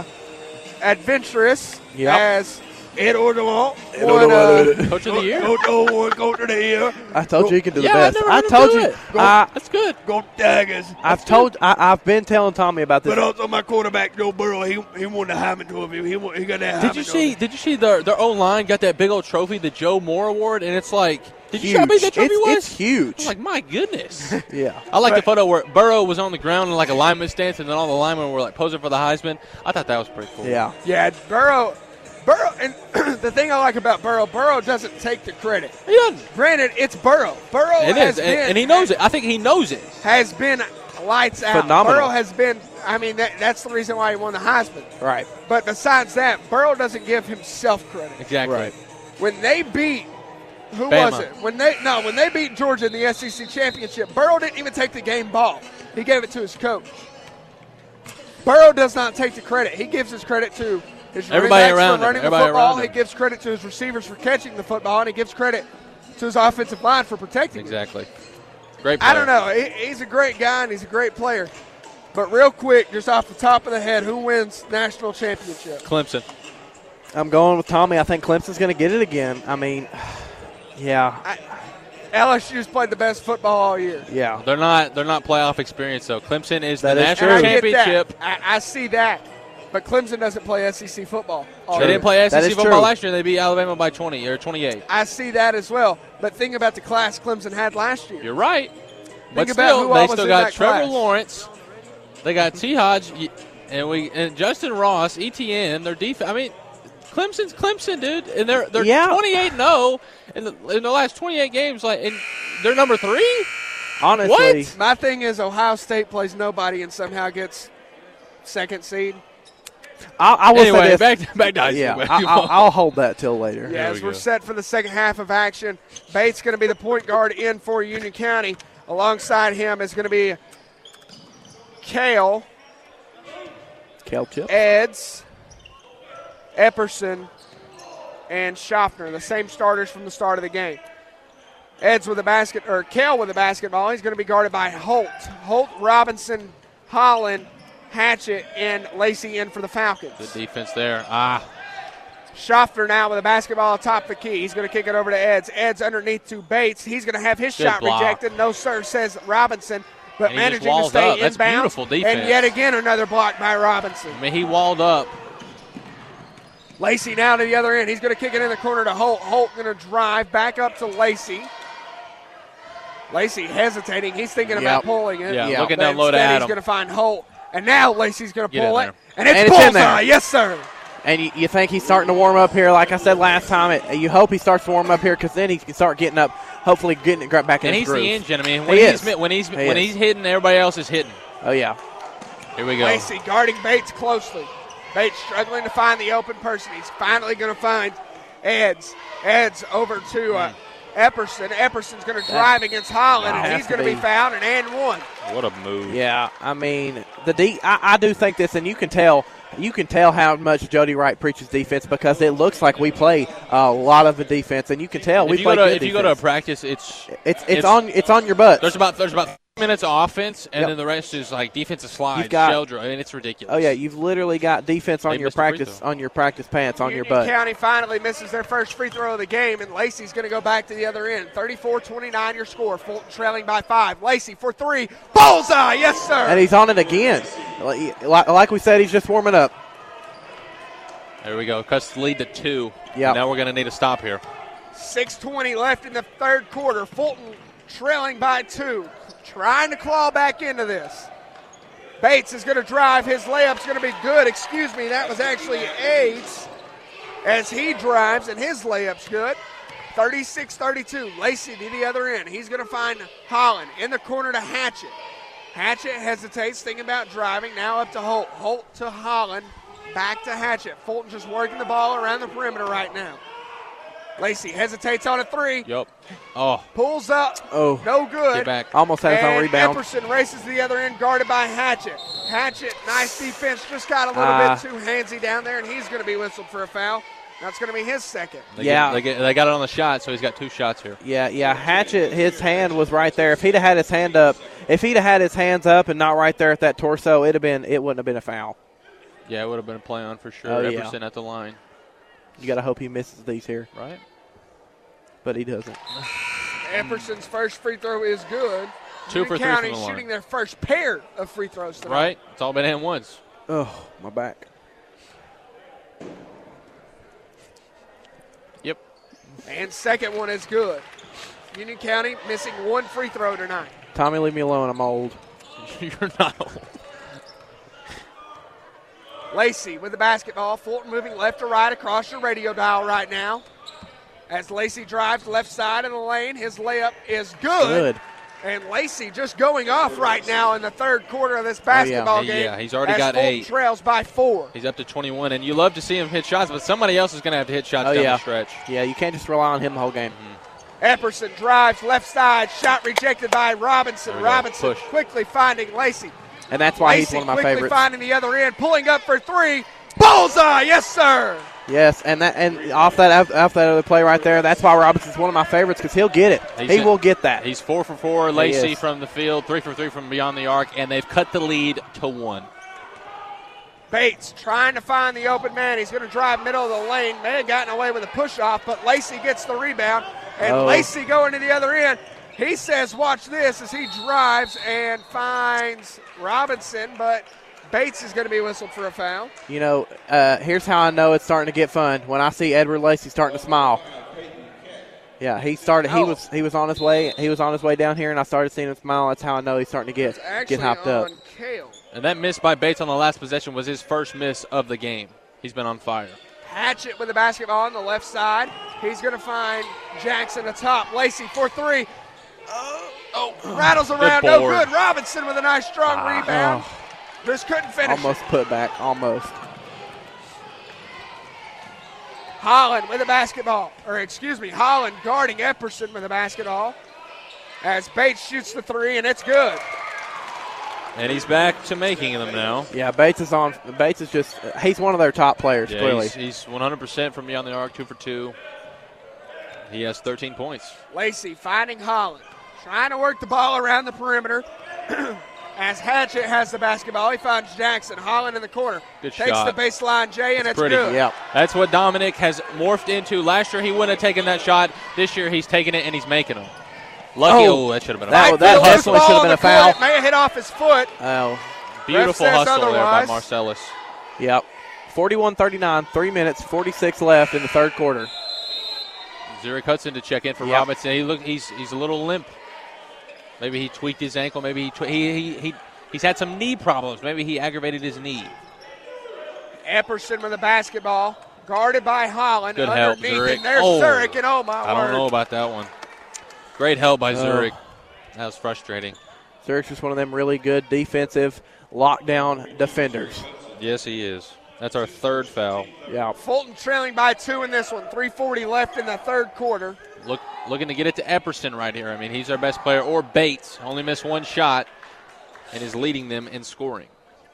adventurous. Yep. As Ed Ordwell Coach of the year. Coach of the year. I told you you could do the Yeah, best. I never I heard him told do you. it. That's good. Go Tigers. I've been telling Tommy about this. But also my quarterback, Joe Burrow, he won the Heisman Trophy. He got that Heisman Trophy. Did you see their O-line got that big old trophy, the Joe Moore Award, and it's like, did you see how big that trophy was? It's huge. I was like, my goodness. Yeah. I like the photo where Burrow was on the ground in like a lineman stance, and then all the linemen were like posing for the Heisman. I thought that was pretty cool. Yeah. Yeah, Burrow, and the thing I like about Burrow doesn't take the credit. He doesn't. Granted, it's Burrow. Burrow It has is, been, and he knows it. I think he knows it. has been lights out. Phenomenal. Burrow has been, that's the reason why he won the Heisman. Right. But besides that, Burrow doesn't give himself credit. Exactly. Right. When they beat, who Bama. was it? When they beat Georgia in the SEC championship, Burrow didn't even take the game ball. He gave it to his coach. Burrow does not take the credit. He gives his credit to his Everybody running backs around for him. running the Everybody football. around He him. gives credit to his receivers for catching the football, and he gives credit to his offensive line for protecting it. Exactly. Great player. I don't know. He's a great guy, and he's a great player. But real quick, just off the top of the head, who wins national championship? Clemson. I'm going with Tommy. I think Clemson's going to get it again. I mean, yeah. LSU's played the best football all year. Yeah. They're not playoff experience though. Clemson is the That is national true. I get championship. that. I see that. But Clemson doesn't play SEC football. They didn't play That SEC is football true. last year. They beat Alabama by 20 or 28. I see that as well. But think about the class Clemson had last year. You're right. But about still, who all they was still in got that Trevor class. Lawrence. They got T. Hodge and Justin Ross, ETN. Their defense. I mean, Clemson's Clemson, dude, and they're 28-0 in the last 28 games. Like, and they're number 3. Honestly. What? My thing is Ohio State plays nobody and somehow gets second seed. I will Anyway, say this. back to high school Yeah, basketball. I'll hold that till later. Yeah, we as we're go. set for the second half of action. Bates going to be the point guard in for Union County. Alongside him is going to be Kale, Cal Chip. Eds, Epperson, and Schaffner, the same starters from the start of the game. Eds with a Kale with a basketball. He's going to be guarded by Holt, Robinson, Holland, Hatchett, and Lacey in for the Falcons. Good defense there. Schaffner now with a basketball atop the key. He's going to kick it over to Eds. Eds underneath to Bates. He's going to have his Good shot block. rejected. No, sir, says Robinson. But And he just managing to walls stay up. That's inbounds. beautiful defense. And yet again, another block by Robinson. I mean, he walled up. Lacey now to the other end. He's going to kick it in the corner to Holt. Holt going to drive back up to Lacey. Lacey hesitating. He's thinking about pulling it. Yeah, looking But down low to instead Adam. He's going to find Holt. And now Lacey's going to Get in pull it. there. And it's And it's in bullseye. there. Yes, sir. And you think he's starting to warm up here. Like I said last time, you hope he starts to warm up here because then he can start getting up, hopefully getting it back in And his he's groove. the engine. I mean, He when is. he's hitting, everybody else is hitting. Oh, yeah. Here we go. Lacey guarding Bates closely. Bates struggling to find the open person. He's finally going to find Eds. Eds over to Epperson. Epperson's going to drive against Holland, and he's going to be fouled and one. What a move. Yeah, I mean, I do think this, and you can tell how much Jody Wright preaches defense because it looks like we play a lot of the defense, and you can tell we play good If you go to a defense. practice, It's on your butt. There's about 3 minutes of offense, and then the rest is like defensive slides, You've got- shell drill. I mean, it's ridiculous. Oh yeah, you've literally got defense on They your missed a free practice throw. pants on your Union butt. County finally misses their first free throw of the game, and Lacey's going to go back to the other end. 34-29 your score. Fulton trailing by 5. Lacey for 3. Bullseye. Yes, sir. And he's on it again. Like we said, he's just warming up. There we go. Cuts the lead to 2. Yeah. Now we're going to need a stop here. 6:20 left in the third quarter. Fulton trailing by 2. Trying to claw back into this. Bates is going to drive. His layup's going to be good. Excuse me, that was actually Aids as he drives, and his layup's good. 36-32. Lacey to the other end. He's going to find Holland in the corner to Hatchett. Hatchett hesitates, thinking about driving. Now up to Holt. Holt to Holland. Back to Hatchett. Fulton just working the ball around the perimeter right now. Lacey hesitates on a three. Yep. Oh. Pulls up. Oh. No good. Get back. Almost had his own And rebound. Epperson races to the other end, guarded by Hatchett. Hatchett, nice defense, just got a little bit too handsy down there, and he's going to be whistled for a foul. That's going to be his second. They got it on the shot, so he's got 2 shots here. Yeah. Hatchett, his hand was right there. If he'd have had his hand up, if he'd have had his hands up and not right there at that torso, it wouldn't have been a foul. Yeah, it would have been a play on for sure. Oh, yeah. Epperson at the line. You got to hope he misses these here. Right. But he doesn't. Epperson's first free throw is good. 2 for 3 County from the line. shooting their first pair of free throws tonight. Right. It's all been in once. Oh, my back. Yep. And second one is good. Union County missing 1 free throw tonight. Tommy, leave me alone. I'm old. You're not old. Lacey with the basketball. Fulton moving left to right across your radio dial right now. As Lacey drives left side of the lane, his layup is good. And Lacey just going off right now in the third quarter of this basketball game. Yeah, he's already as got Fulton 8. Trails by 4. He's up to 21, and you love to see him hit shots, but somebody else is going to have to hit shots down the stretch. Yeah, you can't just rely on him the whole game. Epperson drives left side, shot rejected by Robinson. Robinson quickly finding Lacey. And that's why Lacey he's one of my quickly favorites. finding the other end, pulling up for 3. Bullseye, yes, sir. Yes, and off that other play right there, that's why Robinson's one of my favorites because he'll get it. He will get that. He's 4 for 4. Lacey from the field, 3 for 3 from beyond the arc, and they've cut the lead to 1. Bates trying to find the open man. He's going to drive middle of the lane. May have gotten away with a push-off, but Lacey gets the rebound. And Lacey going to the other end. He says, watch this, as he drives and finds Robinson, but Bates is going to be whistled for a foul. You know, here's how I know it's starting to get fun. When I see Edward Lacey starting to smile. Yeah, he started. He was on his way. He was on his way down here, and I started seeing him smile. That's how I know he's starting to get hyped up. Kale. And that miss by Bates on the last possession was his first miss of the game. He's been on fire. Hatchett with the basketball on the left side. He's going to find Jackson atop. Lacey for 3. Rattles around. No good. Robinson with a nice strong rebound. Just couldn't finish. Almost put back. Almost. Holland with the basketball. Holland guarding Epperson with the basketball. As Bates shoots the 3, and it's good. And he's back to making them now. Yeah, Bates is on. Bates is just, he's one of their top players, clearly. He's 100% from beyond the arc, 2 for 2. He has 13 points. Lacey finding Holland. Trying to work the ball around the perimeter. As Hatchett has the basketball, he finds Jackson. Holland in the corner. Good Takes shot. the baseline, Jay, and it's pretty good. Yep. That's what Dominic has morphed into. Last year he wouldn't have taken that shot. This year he's taking it and he's making them. Lucky. That should have been a foul. That definitely should have been a foul. It may have hit off his foot. Oh. Beautiful hustle there by Marcellus. Yep. 41-39, 3 minutes, 46 left in the third quarter. Zurich Hudson to check in for Robinson. He's a little limp. Maybe he tweaked his ankle. Maybe he's had some knee problems. Maybe he aggravated his knee. Epperson with the basketball, guarded by Holland. Good help, underneath, Zurich. And there's Zurich, and oh my word. I don't know about that one. Great help by Zurich. That was frustrating. Zurich's just one of them really good defensive lockdown defenders. Yes, he is. That's our third foul. Yeah. Fulton trailing by 2 in this one. 3:40 left in the third quarter. Looking to get it to Epperson right here. I mean, he's our best player. Or Bates. Only missed 1 shot and is leading them in scoring.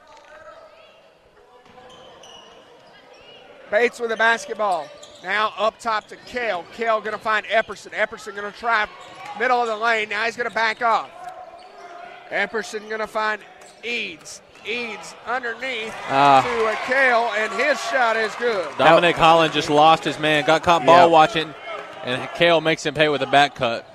Bates with the basketball. Now up top to Kale. Kale going to find Epperson. Epperson going to try middle of the lane. Now he's going to back off. Epperson going to find Eads. Eads underneath to Kale, and his shot is good. Dominic Holland just lost his man. Got caught ball watching, and Kale makes him pay with a back cut.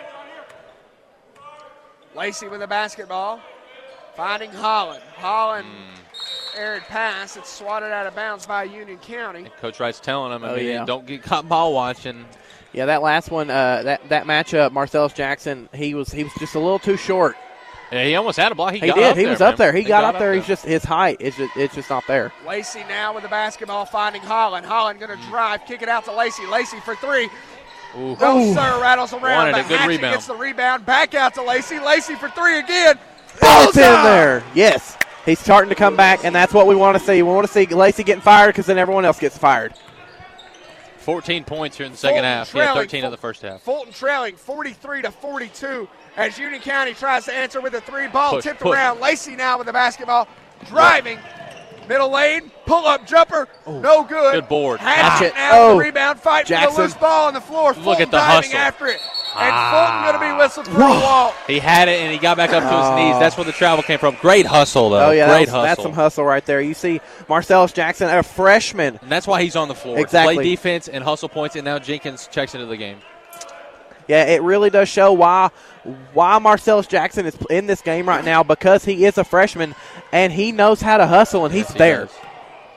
Lacey with the basketball. Finding Holland. Holland. Errant pass. It's swatted out of bounds by Union County. And Coach Wright's telling him, don't get caught ball watching. Yeah, that last one, that matchup, Marcellus Jackson, he was just a little too short. Yeah, he almost had a block. He was up there. He got up there. He's just his height. It's just not there. Lacey now with the basketball, finding Holland. Holland going to drive, kick it out to Lacey. Lacey for 3. Ooh. No, sir. Rattles around. Wanted a good rebound. Gets the rebound. Back out to Lacey. Lacey for 3 again. It's in there. Yes. He's starting to come back, and that's what we want to see. We want to see Lacey getting fired because then everyone else gets fired. 14 points here in the second half. He had 13 in the first half. Fulton trailing 43-42 as Union County tries to answer with a three. Ball tipped around. Lacey now with the basketball. Driving. Middle lane. Pull-up jumper. No good. Good board. Hatchet now the rebound. Fight for the loose ball on the floor. Look at the diving hustle. After it. And Fulton going to be whistled for a wall. He had it, and he got back up to his knees. That's where the travel came from. Great hustle, though. Oh, yeah, Great hustle. That's some hustle right there. You see Marcellus Jackson, a freshman. And that's why he's on the floor. Exactly. Play defense and hustle points, and now Jenkins checks into the game. Yeah, it really does show why Marcellus Jackson is in this game right now, because he is a freshman, and he knows how to hustle, and he's there. Does.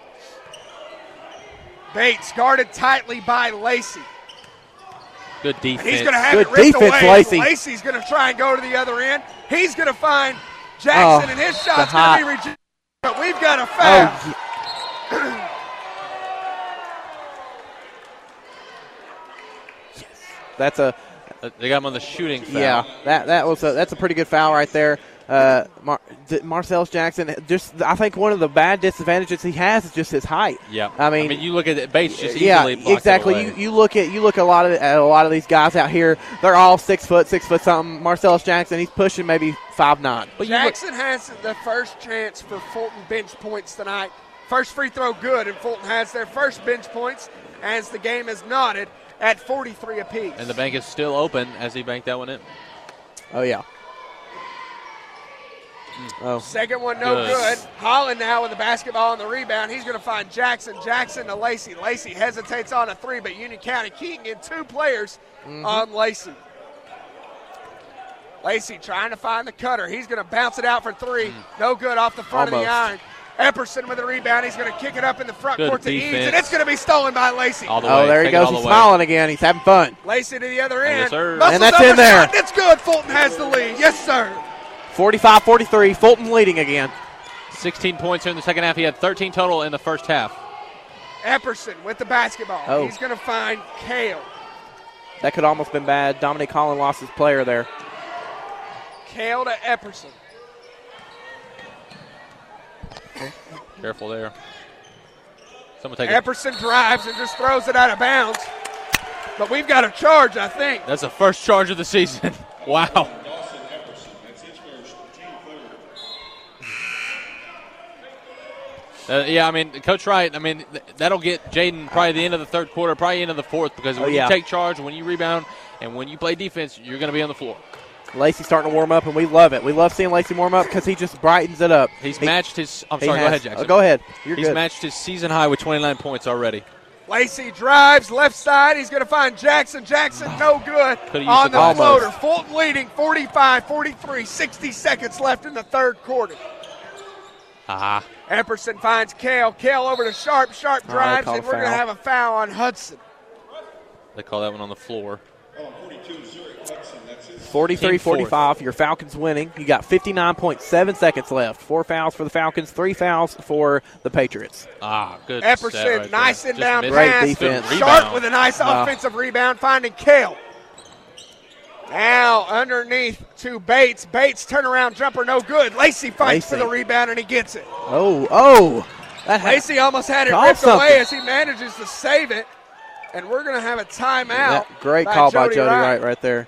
Bates guarded tightly by Lacey. Good defense. He's going to have Good it ripped defense, away. Lacey. Lacey's going to try and go to the other end. He's going to find Jackson, and his shot's going to be rejected. But we've got a foul. That's a They got him on the shooting foul. Yeah, that's a pretty good foul right there. Marcellus Jackson, I think one of the bad disadvantages he has is just his height. Yeah, I mean you look at it, Bates just easily blocks exactly. it away. You look at a lot of these guys out here. They're all 6 foot something. Marcellus Jackson, he's pushing maybe 5'9". But Jackson has the first chance for Fulton bench points tonight. First free throw good, and Fulton has their first bench points as the game is knotted at 43 apiece. And the bank is still open as he banked that one in. Oh yeah. Oh. Second one, no good. Holland now with the basketball on the rebound. He's going to find Jackson. Jackson to Lacey. Lacey hesitates on a three, but Union County keying in two players on Lacey. Lacey trying to find the cutter. He's going to bounce it out for three. No good off the front of the iron. Epperson with the rebound. He's going to kick it up in the front court to Eads, and it's going to be stolen by Lacey. All the way. There he goes. He's smiling again. He's having fun. Lacey to the other end. Yes, sir. And that's in there. Shot. It's good. Fulton has the lead. Yes, sir. 45-43. Fulton leading again. 16 points here in the second half. He had 13 total in the first half. Epperson with the basketball. Oh. He's going to find Kale. That could almost been bad. Dominic Collin lost his player there. Kale to Epperson. Careful there. Someone take Epperson drives and just throws it out of bounds. But we've got a charge, I think. That's the first charge of the season. Wow. Yeah, I mean, Coach Wright, I mean, that'll get Jaden probably the end of the third quarter, probably end of the fourth, because when you take charge, when you rebound, and when you play defense, you're going to be on the floor. Lacey's starting to warm up, and we love it. We love seeing Lacey warm up because he just brightens it up. He's matched his – I'm sorry, go ahead, Jackson. Go ahead. He's matched his season high with 29 points already. Lacey drives left side. He's going to find Jackson. Jackson no good on the floater. Fulton leading 45-43, 60 seconds left in the third quarter. Epperson finds Kale. Kale over to Sharp. Sharp drives, and we're going to have a foul on Hudson. They call that one on the floor. 43-45. Your Falcons winning. You got 59.7 seconds left. 4 fouls for the Falcons, 3 fouls for the Patriots. Good. Epperson, right nice there. and down Great pass. defense. Sharp with a nice offensive rebound, finding Kale. Now underneath to Bates. Bates turnaround jumper, no good. Lacey fights for the rebound, and he gets it. Lacey almost had it ripped away as he manages to save it. And we're going to have a timeout. Great call by Jody Wright right there.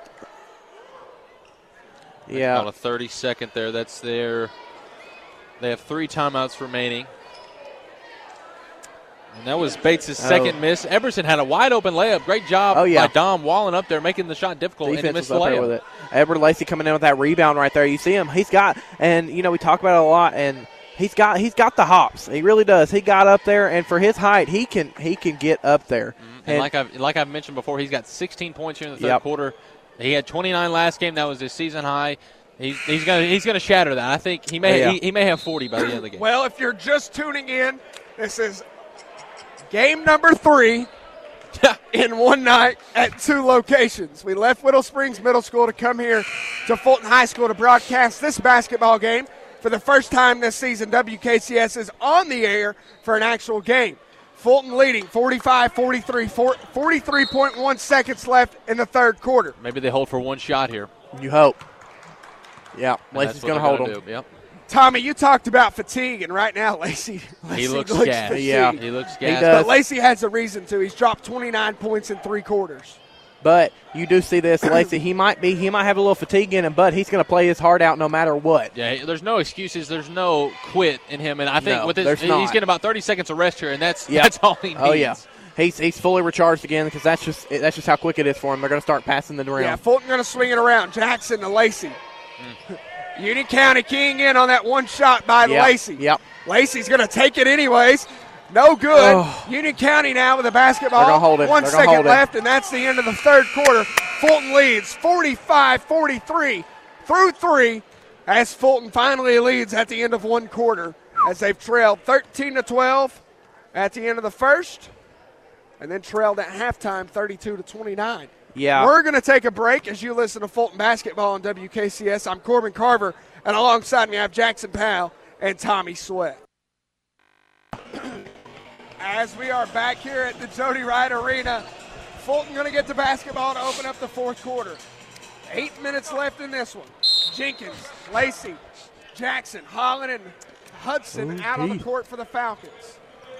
Yeah. On a 30-second there. That's their – they have 3 timeouts remaining. And that was Bates' second miss. Epperson had a wide-open layup. Great job by Dom walling up there, making the shot difficult, and he missed the layup. With it. Edward Lacey coming in with that rebound right there. You see him. He's got – and, you know, we talk about it a lot, and he's got the hops. He really does. He got up there, and for his height, he can get up there. And like I've mentioned before, he's got 16 points here in the third quarter. He had 29 last game. That was his season high. He's gonna shatter that. I think he may he may have 40 by the end of the game. Well, if you're just tuning in, this is game number 3 in one night at 2 locations. We left Whittle Springs Middle School to come here to Fulton High School to broadcast this basketball game. For the first time this season, WKCS is on the air for an actual game. Fulton leading 45-43, 43.1 seconds left in the third quarter. Maybe they hold for one shot here. You hope. Yeah, Lacey's going to hold them. Yep. Tommy, you talked about fatigue, and right now Lacey He looks looks gassed. fatigued. Yeah. He looks He gassed. does. But Lacey has a reason to. He's dropped 29 points in 3 quarters. But you do see this, Lacey. He might have a little fatigue in him, but he's going to play his heart out no matter what. Yeah, there's no excuses. There's no quit in him, and I think No, with this, there's he's not. getting about 30 seconds of rest here, and that's all he needs. Oh yeah, he's fully recharged again because that's just how quick it is for him. They're going to start passing the around. Yeah, Fulton going to swing it around. Jackson to Lacey. Union County keying in on that one shot by Lacey. Yep. Lacey's going to take it anyways. No good. Oh. Union County now with the basketball. They're gonna hold it. 1 They're gonna second hold it. left, and that's the end of the third quarter. Fulton leads 45-43 through 3 as Fulton finally leads at the end of 1 quarter as they've trailed 13-12 at the end of the first and then trailed at halftime 32-29. Yeah. We're going to take a break as you listen to Fulton Basketball on WKCS. I'm Corbin Carver, and alongside me I have Jackson Powell and Tommy Sweat. As we are back here at the Jody Wright Arena, Fulton going to get the basketball to open up the fourth quarter. 8 minutes left in this one. Jenkins, Lacey, Jackson, Holland, and Hudson out on the court for the Falcons.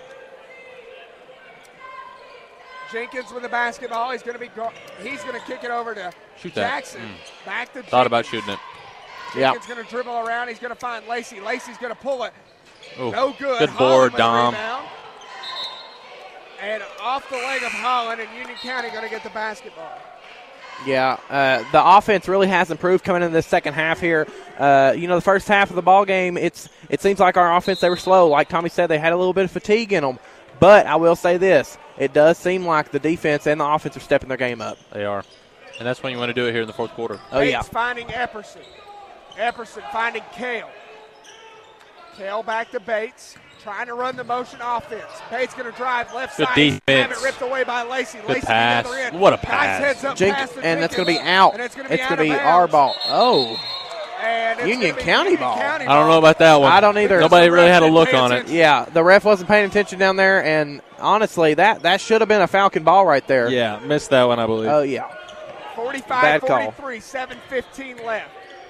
Jenkins with the basketball. He's going to kick it over to Shoot that. Jackson. Back to Jenkins. Thought about shooting it. Yeah. Jenkins going to dribble around. He's going to find Lacey. Lacey's going to pull it. Ooh, No good. Good Holland board, with the Dom. rebound. And off the leg of Holland, and Union County going to get the basketball. Yeah, the offense really has improved coming in this second half here. The first half of the ball game, it seems like our offense, they were slow. Like Tommy said, they had a little bit of fatigue in them. But I will say this, it does seem like the defense and the offense are stepping their game up. They are. And that's when you want to do it here in the fourth quarter. Oh, yeah. Bates finding Epperson. Epperson finding Kale. Kale back to Bates. Trying to run the motion offense. Bates going to drive left Good side. defense. Have it ripped away by Lacey. Good Lacey pass. to the other end. What a Nice pass. heads up Jenkins, pass to and that's going to be Jenkins. out. And it's going It's to going be to be out of our bounds. ball. Oh, And it's Union gonna be County Union ball. County I don't know about that one. I don't either. Nobody The really ref had a didn't look pay on it. attention. yeah, the ref wasn't paying attention down there, and honestly, that should have been a Falcon ball right there. Yeah, missed that one, I believe. Oh, yeah. 45-43, call. 7:15 left.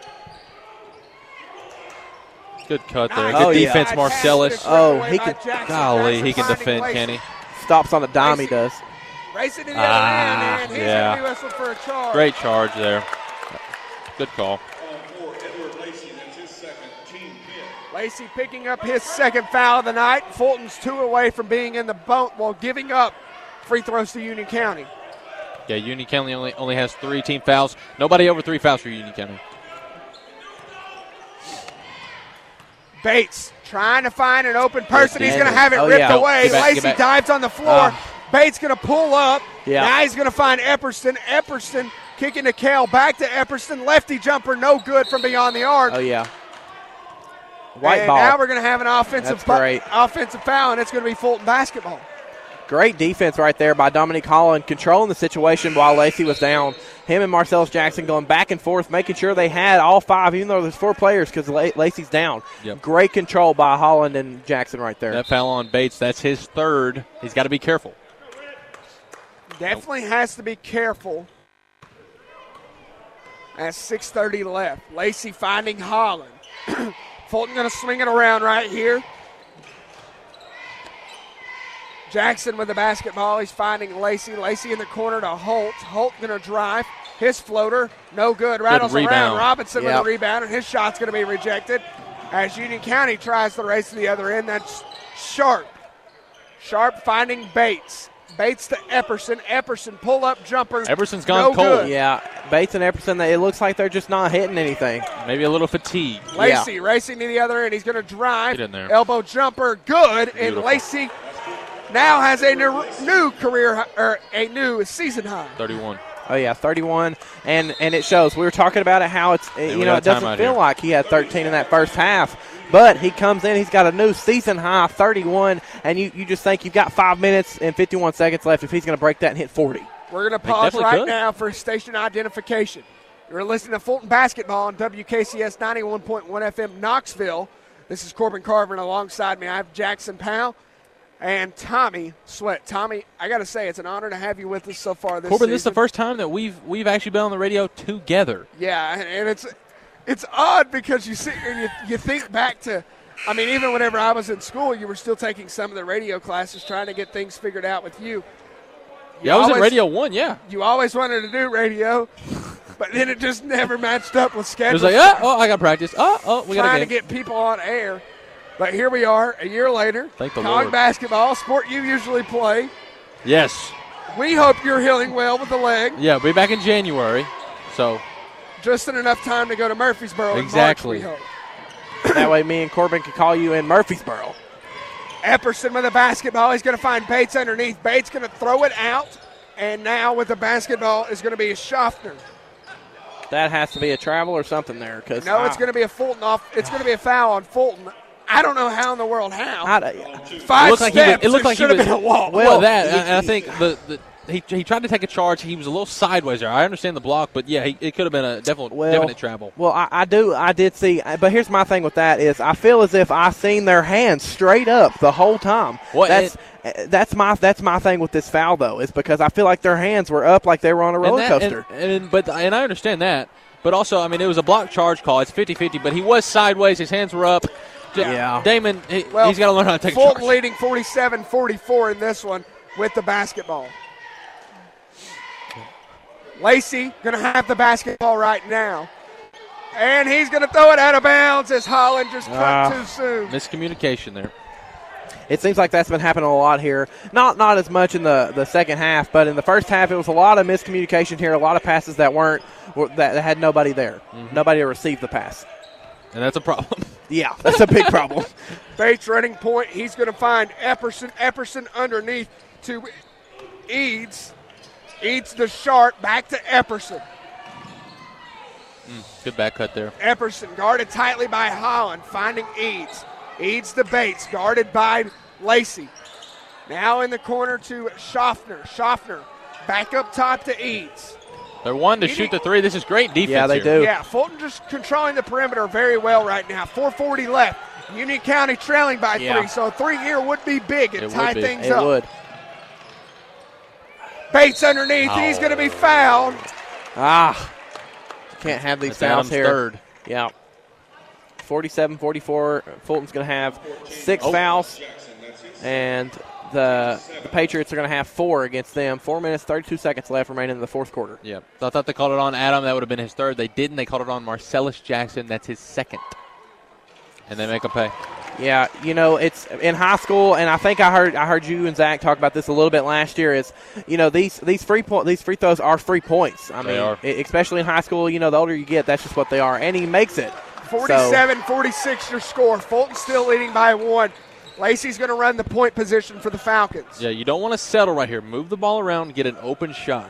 Good cut there. Nice Good yeah. defense, pass Marcellus. ripped Oh, away he by can- Jackson. Golly, Jackson he can finding defend, Lacey. can he? Stops on a dime, he Lacey. does. Racing to the other end, and he's yeah. going to be whistled for a charge. Great charge there. Good call. Lacey picking up his second foul of the night. Fulton's 2 away from being in the boat while giving up free throws to Union County. Yeah, Union County only has 3 team fouls. Nobody over 3 fouls for Union County. Bates trying to find an open person. He's going to Daniel. have it Oh, ripped yeah. away. Get back, Lacey get back. dives on the floor. Bates going to pull up. Yeah. Now he's going to find Epperson. Epperson kicking to Kale. Back to Epperson. Lefty jumper, no good from beyond the arc. Oh, yeah. White and ball. now we're going to have an offensive That's great. offensive foul, and it's going to be Fulton basketball. Great defense right there by Dominique Holland, controlling the situation while Lacey was down. Him and Marcellus Jackson going back and forth, making sure they had all 5, even though there's 4 players because Lacey's down. Yep. Great control by Holland and Jackson right there. That foul on Bates, that's his 3rd. He's got to be careful. Definitely has to be careful. At 6:30 left. Lacey finding Holland. Fulton going to swing it around right here. Jackson with the basketball. He's finding Lacey. Lacey in the corner to Holt. Holt going to drive. His floater, no good. Rattles around. rebound. Robinson Yep. with the rebound, and his shot's going to be rejected. As Union County tries to race to the other end, that's Sharp. Sharp finding Bates. Bates to Epperson. Epperson pull-up jumper. Epperson's gone no cold. good. Yeah, Bates and Epperson, it looks like they're just not hitting anything. Maybe a little fatigue. Lacey racing to the other end. He's going to drive. Get in there. Elbow jumper, good. And Beautiful. Lacey now has a new career or a new season high. 31. Oh, yeah, 31, and it shows. We were talking about it, how it's, we it got a doesn't timeout feel here. like he had 13 in that first half. But he comes in, he's got a new season high, 31, and you just think you've got 5 minutes and 51 seconds left if he's going to break that and hit 40. We're going to pause definitely right could. now for station identification. You're listening to Fulton Basketball on WKCS 91.1 FM Knoxville. This is Corbin Carver, and alongside me I have Jackson Powell and Tommy Sweat. Tommy, I got to say, it's an honor to have you with us so far this Corbin, season. this is the first time that we've actually been on the radio together. Yeah, and it's odd because you sit here and you think back to, I mean, even whenever I was in school, you were still taking some of the radio classes trying to get things figured out with you. Yeah, I was in Radio 1, yeah. You always wanted to do radio, but then it just never matched up with It schedules. was like, I got practice. We got trying to to get people on air. But here we are, a year later. Thank the Cog Lord. basketball, sport you usually play. Yes. We hope you're healing well with the leg. Yeah, we'll be back in January. So, Just in enough time to go to Murfreesboro Exactly. in March, we hope. That way me and Corbin can call you in Murfreesboro. Epperson with the basketball. He's going to find Bates underneath. Bates going to throw it out. And now with the basketball is going to be Schaffner. That has to be a travel or something there. Cause No, it's going to be a Fulton off. It's going to be a foul on Fulton. I don't know how in the world how. 5 looked like he was- steps. it looked like he should have was- been a walk. well, that, and I think he tried to take a charge. He was a little sideways there. I understand the block, but, yeah, it could have been a definite travel. Well, I did see, but here's my thing with that is I feel as if I seen their hands straight up the whole time. Well, That's my thing with this foul though, is because I feel like their hands were up like they were on a roller coaster. And I understand that. But also, I mean, it was a block charge call. It's 50-50, but he was sideways. His hands were up. Yeah. Damon, he's got to learn how to take a Fulton charge. leading 47-44 in this one with the basketball. Lacey going to have the basketball right now. And he's going to throw it out of bounds as Holland just cut too soon. Miscommunication there. It seems like that's been happening a lot here. Not as much in the second half, but in the first half it was a lot of miscommunication here, a lot of passes that had nobody there. Mm-hmm. Nobody to receive the pass. And that's a problem. Yeah, that's a big problem. Bates running point. He's going to find Epperson. Epperson underneath to Eads. Eads the sharp. Back to Epperson. Good back cut there. Epperson guarded tightly by Holland. Finding Eads. Eads to Bates. Guarded by Lacey. Now in the corner to Schaffner. Schaffner back up top to Eads. They're one to shoot the three. This is great defense. Yeah, they here. do. Yeah, Fulton just controlling the perimeter very well right now. 4:40 left. Union County trailing by 3, so a 3 here would be big and It tie would be. things It up. would. Bates underneath. He's going to be fouled. Can't have these That's fouls Adams' here. third. Yeah. 47-44. Fulton's going to have 6 fouls, and the Patriots are going to have 4 against them. 4 minutes, 32 seconds left remaining in the fourth quarter. Yeah. I thought they called it on Adam. That would have been his third. They didn't. They called it on Marcellus Jackson. That's his second. And they make him pay. Yeah, it's in high school, and I think I heard you and Zach talk about this a little bit last year. Is these free throws are free points. I mean, are. Especially in high school, the older you get, that's just what they are, and he makes it. 47-46 your score. Fulton still leading by 1. Lacey's going to run the point position for the Falcons. Yeah, you don't want to settle right here. Move the ball around and get an open shot.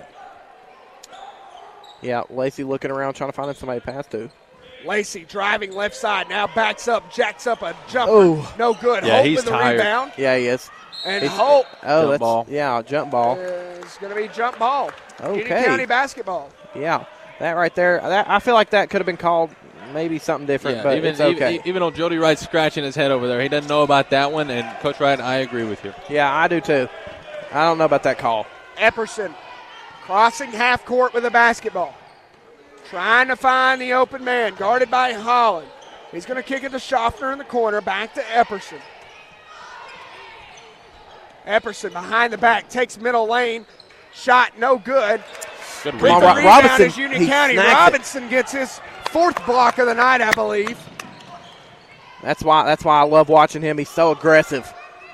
Yeah, Lacey looking around trying to find somebody to pass to. Lacey driving left side, now backs up, jacks up a jumper. Oh. No good. Yeah, Holt he's with the tired. rebound. Yeah, he is. And Holt Jump ball. Yeah, jump ball. is going to be jump ball. Union Okay. County basketball. Yeah, that right there. I feel like that could have been called maybe something different, Yeah, but even, it's okay. even though Jody Wright's scratching his head over there, he doesn't know about that one. And Coach Wright, I agree with you. Yeah, I do too. I don't know about that call. Epperson crossing half court with a basketball. Trying to find the open man, guarded by Holland. He's going to kick it to Schaffner in the corner, back to Epperson. Epperson behind the back, takes middle lane. Shot no good. Good With rebound. the rebound Robinson, is Union he County. snagged it. Robinson gets his 4th block of the night, I believe. That's why I love watching him. He's so aggressive.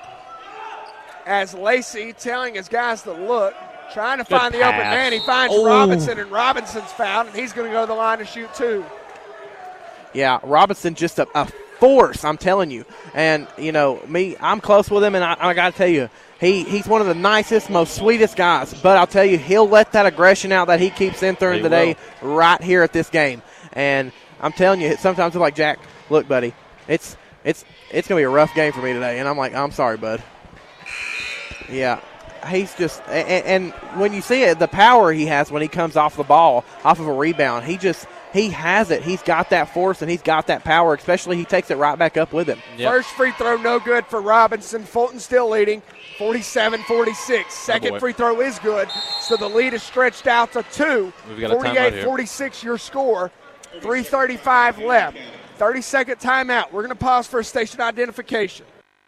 As Lacey telling his guys to look, trying to find the open pass. man. He finds Oh. Robinson, and Robinson's fouled, and he's going to go to the line to shoot 2. Yeah, Robinson just a force, I'm telling you. And, me, I'm close with him, and I got to tell you, he's one of the nicest, most sweetest guys. But I'll tell you, he'll let that aggression out that he keeps in during the day right here at this game. And I'm telling you, sometimes I'm like, Jack, look, buddy, it's going to be a rough game for me today. And I'm like, I'm sorry, bud. Yeah. He's just – and when you see it, the power he has when he comes off the ball, off of a rebound, he has it. He's got that force and he's got that power, especially he takes it right back up with him. Yep. First free throw no good for Robinson. Fulton still leading 47-46. Second boy. free throw is good, so the lead is stretched out to 2. We've got a timeout here. 48-46 your score. 3:35 left. 30-second timeout. We're going to pause for a station identification.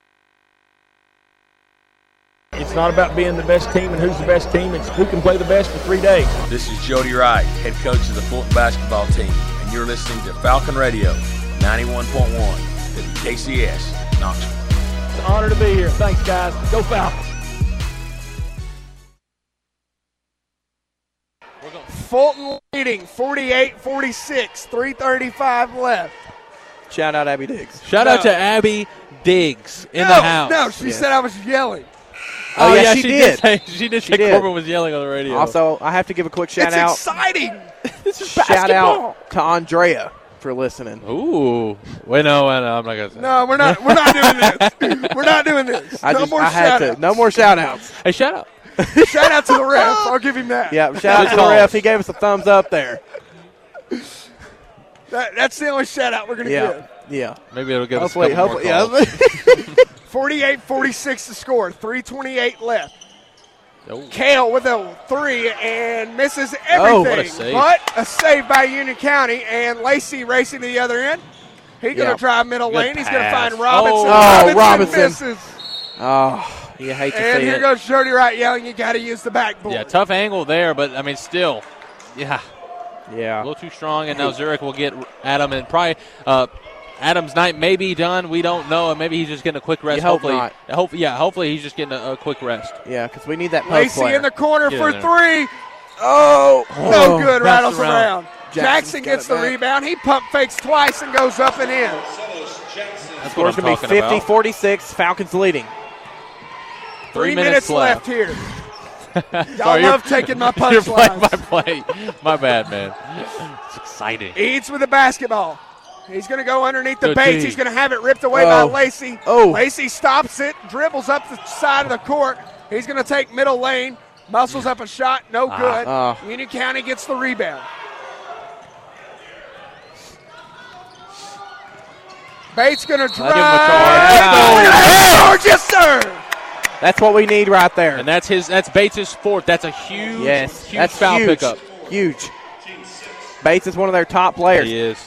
It's not about being the best team and who's the best team. It's who can play the best for 3 days. This is Jody Wright, head coach of the Fulton basketball team, and you're listening to Falcon Radio 91.1 WKCS, Knoxville. It's an honor to be here. Thanks, guys. Go Falcons. Fulton leading 48-46, 3:35 left. Shout out Abby Diggs. Shout out to Abby Diggs in the house. No, she said I was yelling. Oh, yeah, she did. She did say Corbin was yelling on the radio. Also, I have to give a quick shout out. It's exciting. This is shout out to Andrea for listening. Ooh. Wait, no, I'm not going to say. No, we're not doing this. We're not doing this. No more shout outs. Hey, shout out. Shout out to the ref. I'll give him that. Yeah, shout out to the ref. He gave us a thumbs up there. That's the only shout out we're going to give. Yeah. Maybe it'll give hopefully, us a couple more calls. 48-46 to score. 3:28 left. Oh. Kale with a three and misses everything. What a save. But a save by Union County, and Lacey racing to the other end. He's going to drive middle lane. He's going to find Robinson. Robinson misses. Oh, you hate to see it. And here goes Jody Wright yelling, you got to use the backboard. Yeah, tough angle there, but, I mean, still. Yeah. Yeah. A little too strong, and now Zurich will get Adam, and probably Adam's night may be done. We don't know, and maybe he's just getting a quick rest. You hope not. Hopefully he's just getting a quick rest. Yeah, because we need that post Lacey player. in the corner Get for in there. three. Oh, no good. Rattles around. around. Jackson gets the rebound. He pump fakes twice and goes up and in. That's what Score's I'm going to talking be about. 50-46. Falcons leading. 3 minutes left here. Sorry, Y'all love taking my You're playing my punchlines. play. My bad, man. It's exciting. Eads with the basketball. He's going to go underneath the Good Bates. D. He's going to have it ripped away by Lacey. Oh. Lacey stops it, dribbles up the side of the court. He's going to take middle lane, muscles up a shot, no good. Union County gets the rebound. Bates going to drive. Yes, sir. That's what we need right there. And that's Bates' fourth. That's a huge, huge that's foul huge. pickup. Huge. Bates is one of their top players. He is.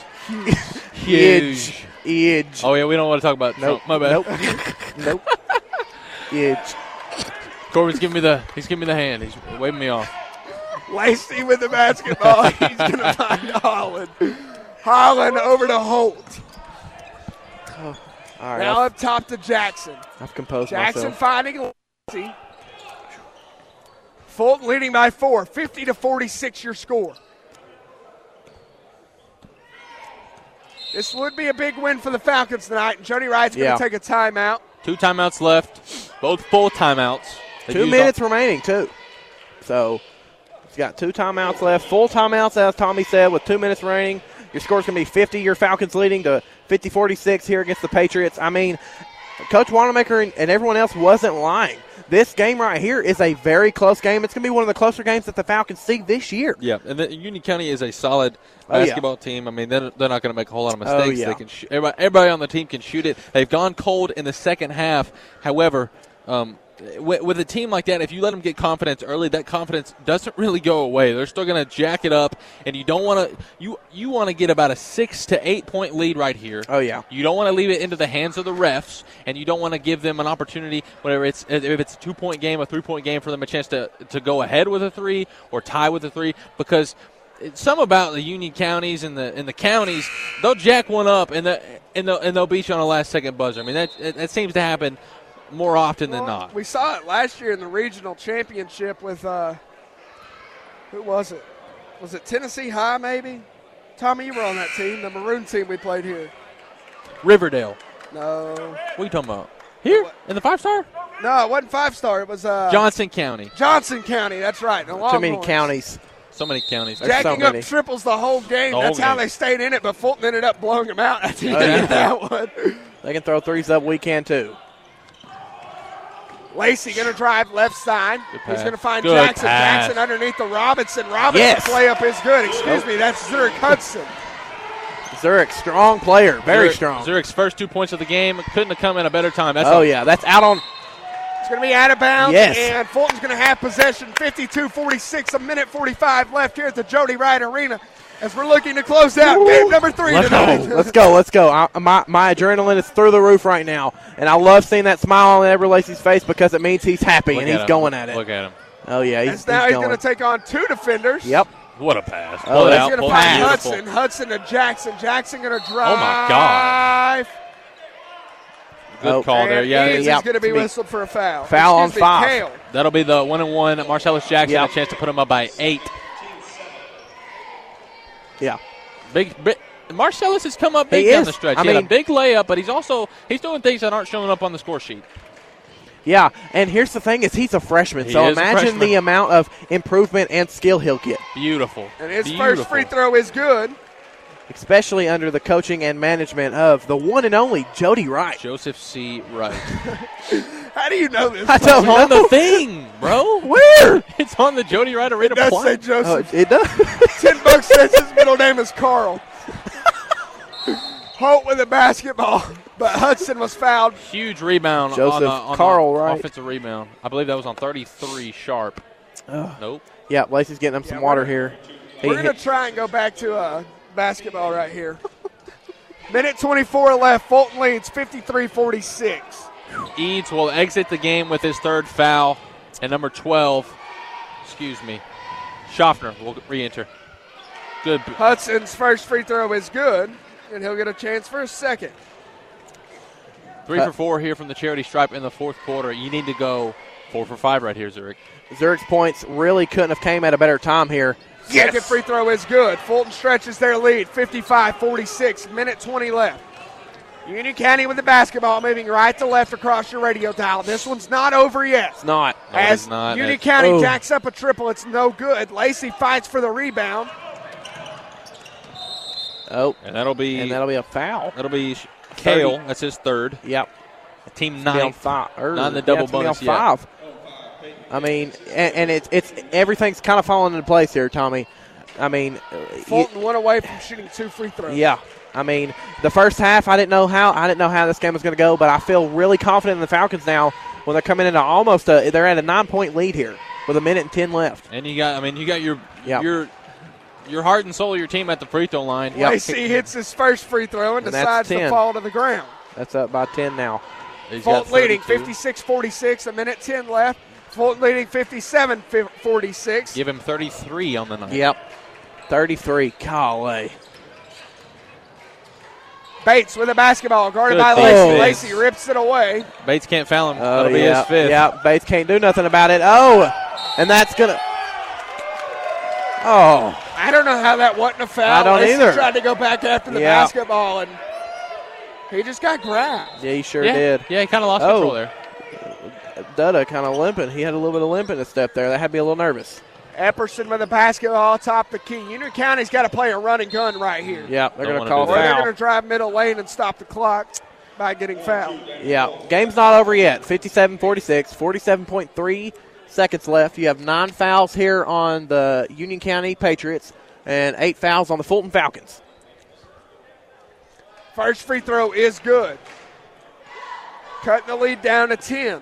Huge. Oh, yeah, we don't want to talk about Trump. My bad. Nope. Huge. Corbin's giving me the hand. He's waving me off. Lacey with the basketball. He's going to find Holland. Holland over to Holt. All right, Now up top to Jackson. I've composed Jackson myself. finding Lacey. Fulton leading by 4, 50-46 your score. This would be a big win for the Falcons tonight, and Jody Wright's going to take a timeout. 2 timeouts left, both full timeouts. 2 minutes remaining, too. So he's got 2 timeouts left. Full timeouts, as Tommy said, with 2 minutes remaining. Your score's going to be 50. Your Falcons leading to 50-46 here against the Patriots. I mean, Coach Wanamaker and everyone else wasn't lying. This game right here is a very close game. It's going to be one of the closer games that the Falcons see this year. Yeah, and Union County is a solid basketball team. I mean, they're not going to make a whole lot of mistakes. They can everybody on the team can shoot it. They've gone cold in the second half. However, with a team like that, if you let them get confidence early, that confidence doesn't really go away. They're still going to jack it up, and you don't want to. You want to get about a 6 to 8 point lead right here. Oh yeah. You don't want to leave it into the hands of the refs, and you don't want to give them an opportunity. Whether if it's a 2-point game, a 3-point game, for them a chance to go ahead with a 3 or tie with a 3, because some about the Union counties and the counties, they'll jack one up and they'll beat you on a last second buzzer. I mean that seems to happen more often than not. We saw it last year in the regional championship with who was it? Was it Tennessee High maybe? Tommy, you were on that team, the maroon team we played here. Riverdale. No. What are you talking about? Here? In the 5-star? No, it wasn't 5-star. It was Johnson County. Johnson County, that's right. The Too many Longhorns. counties. So many counties. Jacking up triples the whole game. That's how they stayed in it, but Fulton ended up blowing them out at the end of that one. They can throw threes up. We can too. Lacey going to drive left side. He's going to find Good Jackson. pass. Jackson underneath the Robinson. Robinson's layup is good. Excuse me, that's Zurich Hudson. Zurich, strong player. Very strong. Zurich's first 2 points of the game couldn't have come in a better time. That's that's out on. It's going to be out of bounds. Yes. And Fulton's going to have possession. 52-46, a minute 45 left here at the Jody Wright Arena. as we're looking to close out game number 3 tonight. Let's go. My adrenaline is through the roof right now, and I love seeing that smile on Edward Lacey's face because it means he's happy and he's going at it. Look at him. Oh, yeah, He's going to take on 2 defenders. Yep. What a pass. Oh, He's that's going to find Hudson. Hudson to Jackson. Jackson going to drive. Oh, my God. Good call there. Yeah, He's going to be whistled for a foul. Foul on 5. Kale. That'll be the 1-and-1. Marcellus Jackson a chance to put him up by 8. Yeah. Big Marcellus has come up big down the stretch. He had a big layup, but he's doing things that aren't showing up on the score sheet. Yeah, and here's the thing is he's a freshman, so imagine the amount of improvement and skill he'll get. Beautiful. And his first free throw is good. Especially under the coaching and management of the one and only Jody Wright. Joseph C. Wright. How do you know this? I don't know. On the thing, bro. Where? It's on the Jody Wright Arena It does plot. say Joseph. Oh, it does? $10 says his middle name is Carl. Holt with the basketball, but Hudson was fouled. Huge rebound Joseph on Carl the Wright. offensive rebound. I believe that was on 33 sharp. Nope. Yeah, Lacey's getting him some water here. We're going to try and go back to basketball right here. Minute 24 left. Fulton leads 53-46. Eads will exit the game with his 3rd foul. And number 12, Schaffner will re-enter. Good. Hudson's first free throw is good, and he'll get a chance for a second. 3 for 4 here from the charity stripe in the 4th quarter. You need to go 4 for 5 right here, Zurich. Zurich's points really couldn't have came at a better time here. Second free throw is good. Fulton stretches their lead, 55-46, minute 20 left. Union County with the basketball, moving right to left across your radio dial. This one's not over yet. It's not. No, As not. Union County jacks up a triple, it's no good. Lacey fights for the rebound. Oh, and that'll be a foul. That'll be Kale. That's his 3rd. Yep. Team 9. Not in the double bonus yet. 5. I mean, and it's everything's kind of falling into place here, Tommy. I mean, Fulton went away from shooting 2 free throws. Yeah. I mean, the first half, I didn't know how this game was going to go, but I feel really confident in the Falcons now when they're coming into they're at a 9-point lead here with 1 minute and 10 left. And you got your heart and soul of your team at the free throw line. Yep. Lacey hits his first free throw and decides to fall to the ground. That's up by 10 now. Fulton leading 56-46, 1 minute 10 left. Fulton leading 57-46. Give him 33 on the night. Yep. 33. Golly. Bates with the basketball, guarded by Lacey. Lacey rips it away. Bates can't foul him. That'll be his 5th. Yeah, Bates can't do nothing about it. Oh, and that's going to. Oh. I don't know how that wasn't a foul. I don't Lacey either. Tried to go back after the basketball, and he just got grabbed. Yeah, he sure did. Yeah, he kind of lost control there. Dutta kind of limping. He had a little bit of limp in his step there. That had me a little nervous. Epperson with the basketball atop the key. Union County's got to play a run and gun right here. Yeah, they're going to call foul. They're going to drive middle lane and stop the clock by getting fouled. Yeah, game's not over yet. 57-46, 47.3 seconds left. You have 9 fouls here on the Union County Patriots and 8 fouls on the Fulton Falcons. First free throw is good. Cutting the lead down to 10.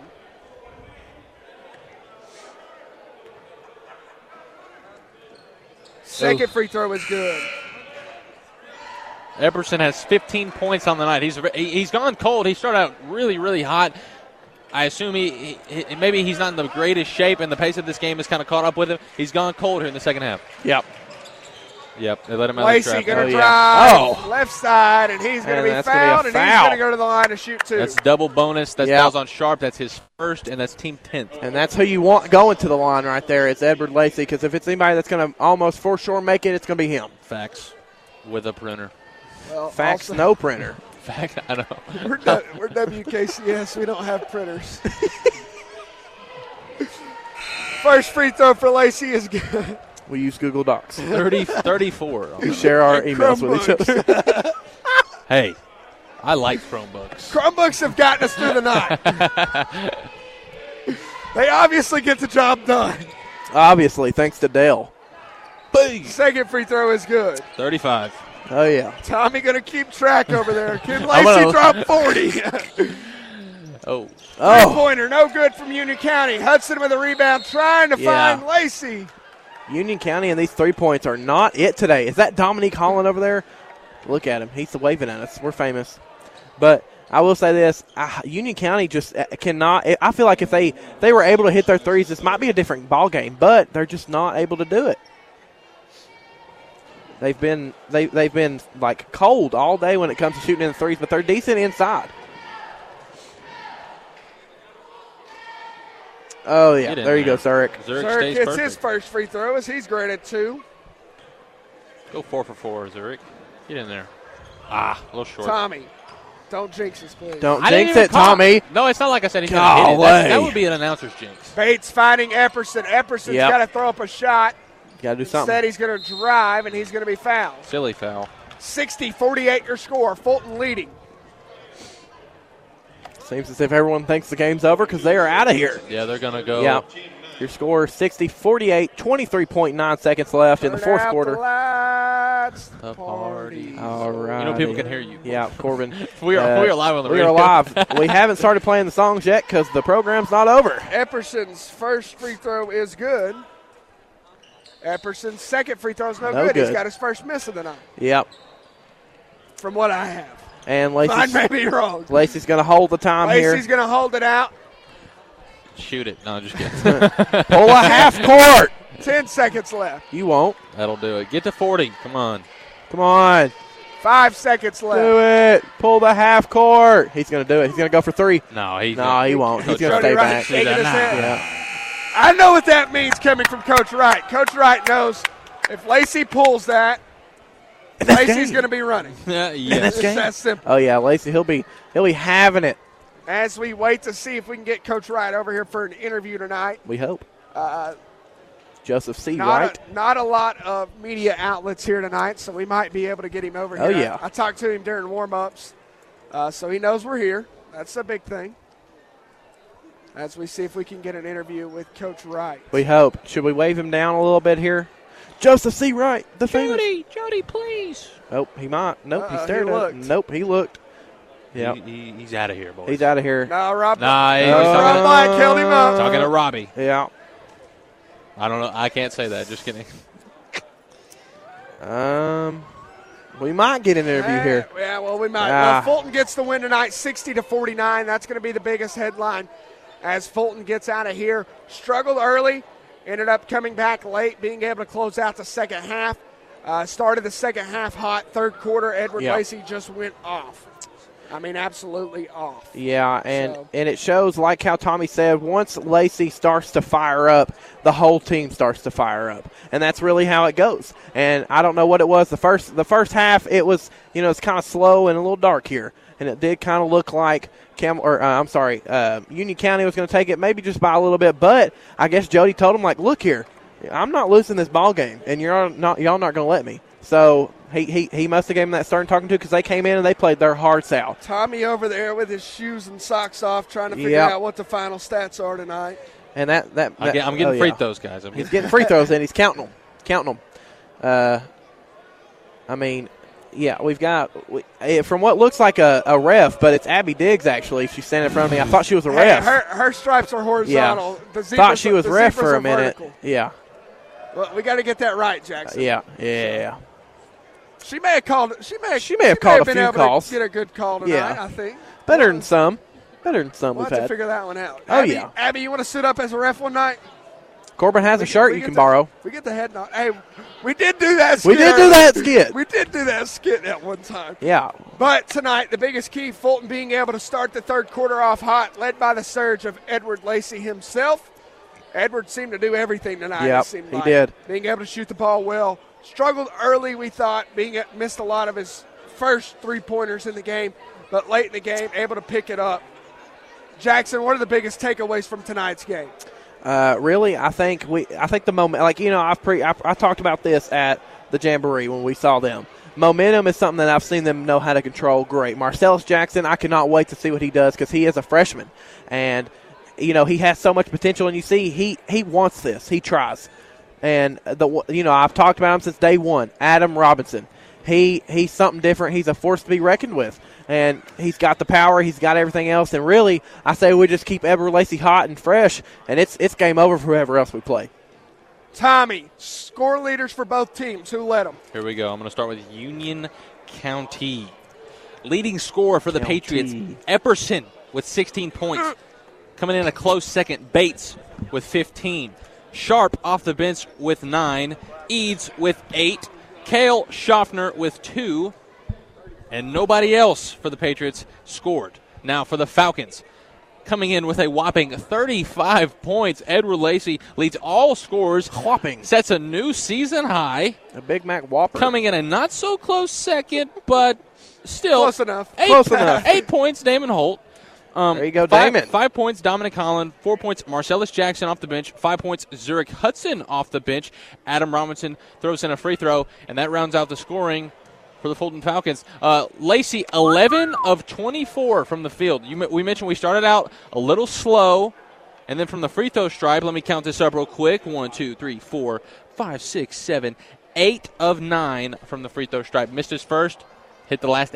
Second free throw is good. Epperson has 15 points on the night. He's gone cold. He started out really, really hot. I assume he maybe he's not in the greatest shape, and the pace of this game has kind of caught up with him. He's gone cold here in the second half. Yep. They let him out of the trap. Lacey going to drive left side, and he's going to be fouled, and he's going to go to the line to shoot 2. That's double bonus. That's fouls on Sharp. That's his 1st, and that's team 10th. And that's who you want going to the line right there. It's Edward Lacey, because if it's anybody that's going to almost for sure make it, it's going to be him. Facts. With a printer. Well, Facts, no printer. Fact, I know. We're WKCS. We don't have printers. First free throw for Lacey is good. We use Google Docs. 34. We share our emails with each other. Hey, I like Chromebooks. Chromebooks have gotten us through the night. They obviously get the job done. Obviously, thanks to Dale. Boom. Second free throw is good. 35. Oh, yeah. Tommy going to keep track over there. Kid Lacey dropped 40. Oh. Three-pointer, no good from Union County. Hudson with a rebound, trying to find Lacey. Union County and these 3 points are not it today. Is that Dominique Holland over there? Look at him. He's waving at us. We're famous. But I will say this. Union County just cannot. I feel like if they were able to hit their threes, this might be a different ball game. But they're just not able to do it. They've been like cold all day when it comes to shooting in the threes, but they're decent inside. Oh, yeah. There you go, Zurich. Zurich hits his first free throw as he's great at 2. Go 4 for 4, Zurich. Get in there. A little short. Tommy, don't jinx us, please. Don't jinx it, Tommy. No, it's not like I said he's going to hit it. That would be an announcer's jinx. Bates finding Epperson. Epperson's got to throw up a shot. Got to do something. Instead, he's going to drive, and he's going to be fouled. Silly foul. 60-48 your score. Fulton leading. Seems as if everyone thinks the game's over because they are out of here. Yeah, they're going to go. Yeah. Your score 60-48, 23.9 seconds left in the fourth quarter. The party. All right. You know people can hear you. Yeah, Corbin. we are live on the radio. We are live. We haven't started playing the songs yet because the program's not over. Epperson's first free throw is good. Epperson's second free throw is no good. He's got his first miss of the night. Yep. From what I have. And Mine may be wrong. Lacey's going to hold the time here. Lacey's going to hold it out. Shoot it. No, just kidding. Pull a half court. 10 seconds left. You won't. That'll do it. Get to 40. Come on. Come on. 5 seconds left. Do it. Pull the half court. He's going to do it. He's going to go for 3. No, he won't. He's going to stay back. I know what that means coming from Coach Wright. Coach Wright knows if Lacey pulls that, Lacey's going to be running. Yes. It's that simple. Oh, yeah, Lacey, he'll be having it. As we wait to see if we can get Coach Wright over here for an interview tonight. We hope. Joseph C. Wright. Not a lot of media outlets here tonight, so we might be able to get him over here. Oh, yeah. I talked to him during warm-ups, so he knows we're here. That's a big thing. As we see if we can get an interview with Coach Wright. We hope. Should we wave him down a little bit here? Joseph C. Wright, the famous. Jody, please. Oh, he might. Nope, he stared at him. Nope, he looked. Yeah, he's out of here, boys. He's out of here. No, Rob. Rob Mike held him up. Talking to Robbie. Yeah. I don't know. I can't say that. Just kidding. We might get an interview here. Yeah, well, we might. Well, Fulton gets the win tonight, 60-49. That's going to be the biggest headline as Fulton gets out of here. Struggled early, ended up coming back late, being able to close out the second half. Started the second half hot. Third quarter, Edward Lacey just went off. I mean, absolutely off. Yeah, and it shows, like how Tommy said, once Lacey starts to fire up, the whole team starts to fire up. And that's really how it goes. And I don't know what it was. The first half, it was, it's kind of slow and a little dark here. And it did kind of look like Union County was going to take it maybe just by a little bit. But I guess Jody told him, like, look here, I'm not losing this ball game, and y'all not going to let me. So he must have gave him that stern talking to because they came in and they played their hearts out. Tommy over there with his shoes and socks off trying to figure out what the final stats are tonight. And I'm getting free throws, guys. He's getting free throws, and he's counting them. We've got from what looks like a ref, but it's Abby Diggs, actually. She's standing in front of me. I thought she was a ref. Her stripes are horizontal. Yeah. Thought she was ref for a minute. Vertical. Yeah. Well, we got to get that right, Jackson. Yeah. She may have called. She may have called a been few able calls. To get a good call tonight. I think better than some. We'll we'll have have had. to figure that one out. Abby, you want to sit up as a ref one night? Corbin has a shirt you can borrow. We get the head nod. Hey, we did do that skit. We did do that skit at one time. Yeah. But tonight, the biggest key, Fulton being able to start the third quarter off hot, led by the surge of Edward Lacey himself. Edward seemed to do everything tonight. Yep, he did. Being able to shoot the ball well. Struggled early, we thought, missed a lot of his first three-pointers in the game, but late in the game, able to pick it up. Jackson, what are the biggest takeaways from tonight's game? Really, I think the moment, I talked about this at the Jamboree when we saw them. Momentum is something that I've seen them know how to control great. Marcellus Jackson, I cannot wait to see what he does because he is a freshman. And, he has so much potential, and you see he wants this. He tries. And, I've talked about him since day one. Adam Robinson. He's something different. He's a force to be reckoned with. And he's got the power. He's got everything else. And really, I say we just keep Edward Lacey hot and fresh, and it's game over for whoever else we play. Tommy, score leaders for both teams. Who led them? Here we go. I'm going to start with Union County. Leading scorer for the Patriots, Epperson with 16 points. Coming in a close second, Bates with 15. Sharp off the bench with 9. Eads with 8. Cale Schaffner with 2. And nobody else for the Patriots scored. Now for the Falcons, coming in with a whopping 35 points, Edward Lacey leads all scorers. Whopping. Sets a new season high. A Big Mac Whopper. Coming in a not-so-close second, but still. Close enough. 8 points, Damon Holt. There you go, Damon. 5 points, Dominic Holland. 4 points, Marcellus Jackson off the bench. 5 points, Zurich Hudson off the bench. Adam Robinson throws in a free throw, and that rounds out the scoring for the Fulton Falcons. Lacey, 11 of 24 from the field. We mentioned we started out a little slow, and then from the free throw stripe, let me count this up real quick. 1, 2, 3, 4, 5, 6, 7, 8 of 9 from the free throw stripe. Missed his first, hit the last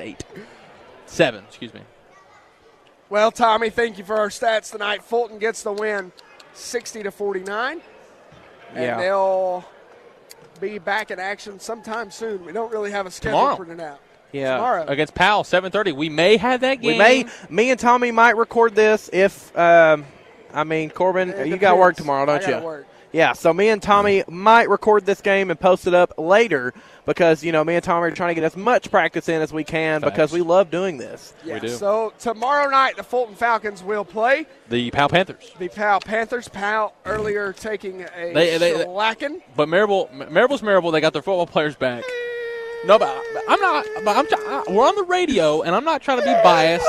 7, excuse me. Well, Tommy, thank you for our stats tonight. Fulton gets the win 60-49. And they'll be back in action sometime soon. We don't really have a schedule Tomorrow. for tonight. Yeah. Tomorrow. Against Powell, 7:30. We may have that game. We may. Me and Tommy might record this if, Corbin, you got work tomorrow, don't I gotta you? work. Yeah, so me and Tommy might record this game and post it up later because, me and Tommy are trying to get as much practice in as we can because we love doing this. Yeah. We do. So tomorrow night, the Fulton Falcons will play The Powell Panthers. the Powell Panthers. Powell earlier taking a They- shellacking. But Maryville's Maryville. They got their football players back. No, but I'm not. But we're on the radio, and I'm not trying to be biased.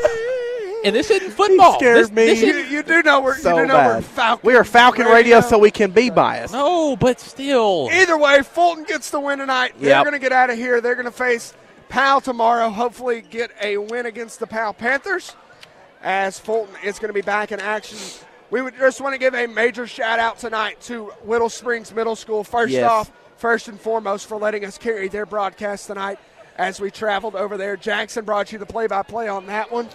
And this isn't football. He scared me. You do know we're So we're bad. Falcon. We are Falcon Radio, so we can be biased. No, but still. Either way, Fulton gets the win tonight. They're Yep. going to get out of here. They're going to face Powell tomorrow. Hopefully get a win against the Powell Panthers as Fulton is going to be back in action. We would just want to give a major shout-out tonight to Whittle Springs Middle School. First and foremost, for letting us carry their broadcast tonight as we traveled over there. Jackson brought you the play-by-play on that one.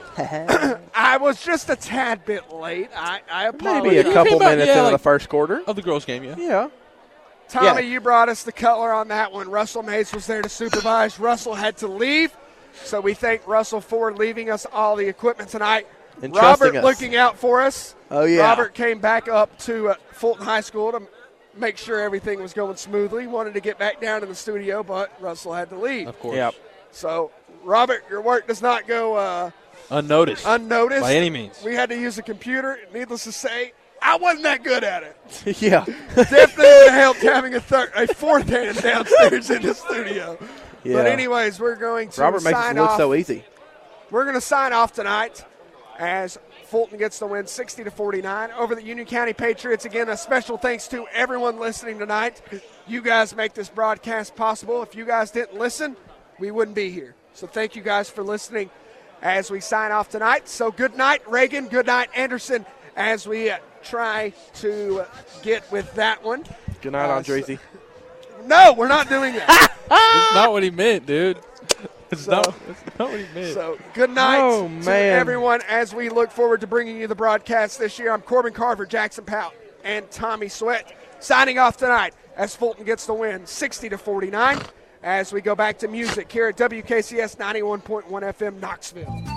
I was just a tad bit late. I apologize. Maybe a couple came out, minutes yeah, into like- the first quarter. Of the girls' game, yeah. Yeah. Tommy, Yeah. you brought us the color on that one. Russell Mays was there to supervise. Russell had to leave, so we thank Russell for leaving us all the equipment tonight. And Robert trusting us. looking out for us. Oh, yeah. Robert came back up to Fulton High School to make sure everything was going smoothly. Wanted to get back down to the studio, but Russell had to leave. Of course. Yep. So, Robert, your work does not go Unnoticed. unnoticed. By any means. We had to use a computer. Needless to say, I wasn't that good at it. Yeah. Definitely would have helped having a fourth hand downstairs in the studio. Yeah. But anyways, we're going to Robert makes sign it look off. so easy. We're going to sign off tonight as Fulton gets the win 60-49 over the Union County Patriots. Again, a special thanks to everyone listening tonight. You guys make this broadcast possible. If you guys didn't listen, we wouldn't be here. So thank you guys for listening as we sign off tonight. So good night, Reagan. Good night, Anderson, as we try to get with that one. Good night, Andresi. No, we're not doing that. That's not what he meant, dude. That's not what he meant. So good night Oh, to man. everyone as we look forward to bringing you the broadcast this year. I'm Corbin Carver, Jackson Powell, and Tommy Sweat signing off tonight as Fulton gets the win 60-49 as we go back to music here at WKCS 91.1 FM Knoxville.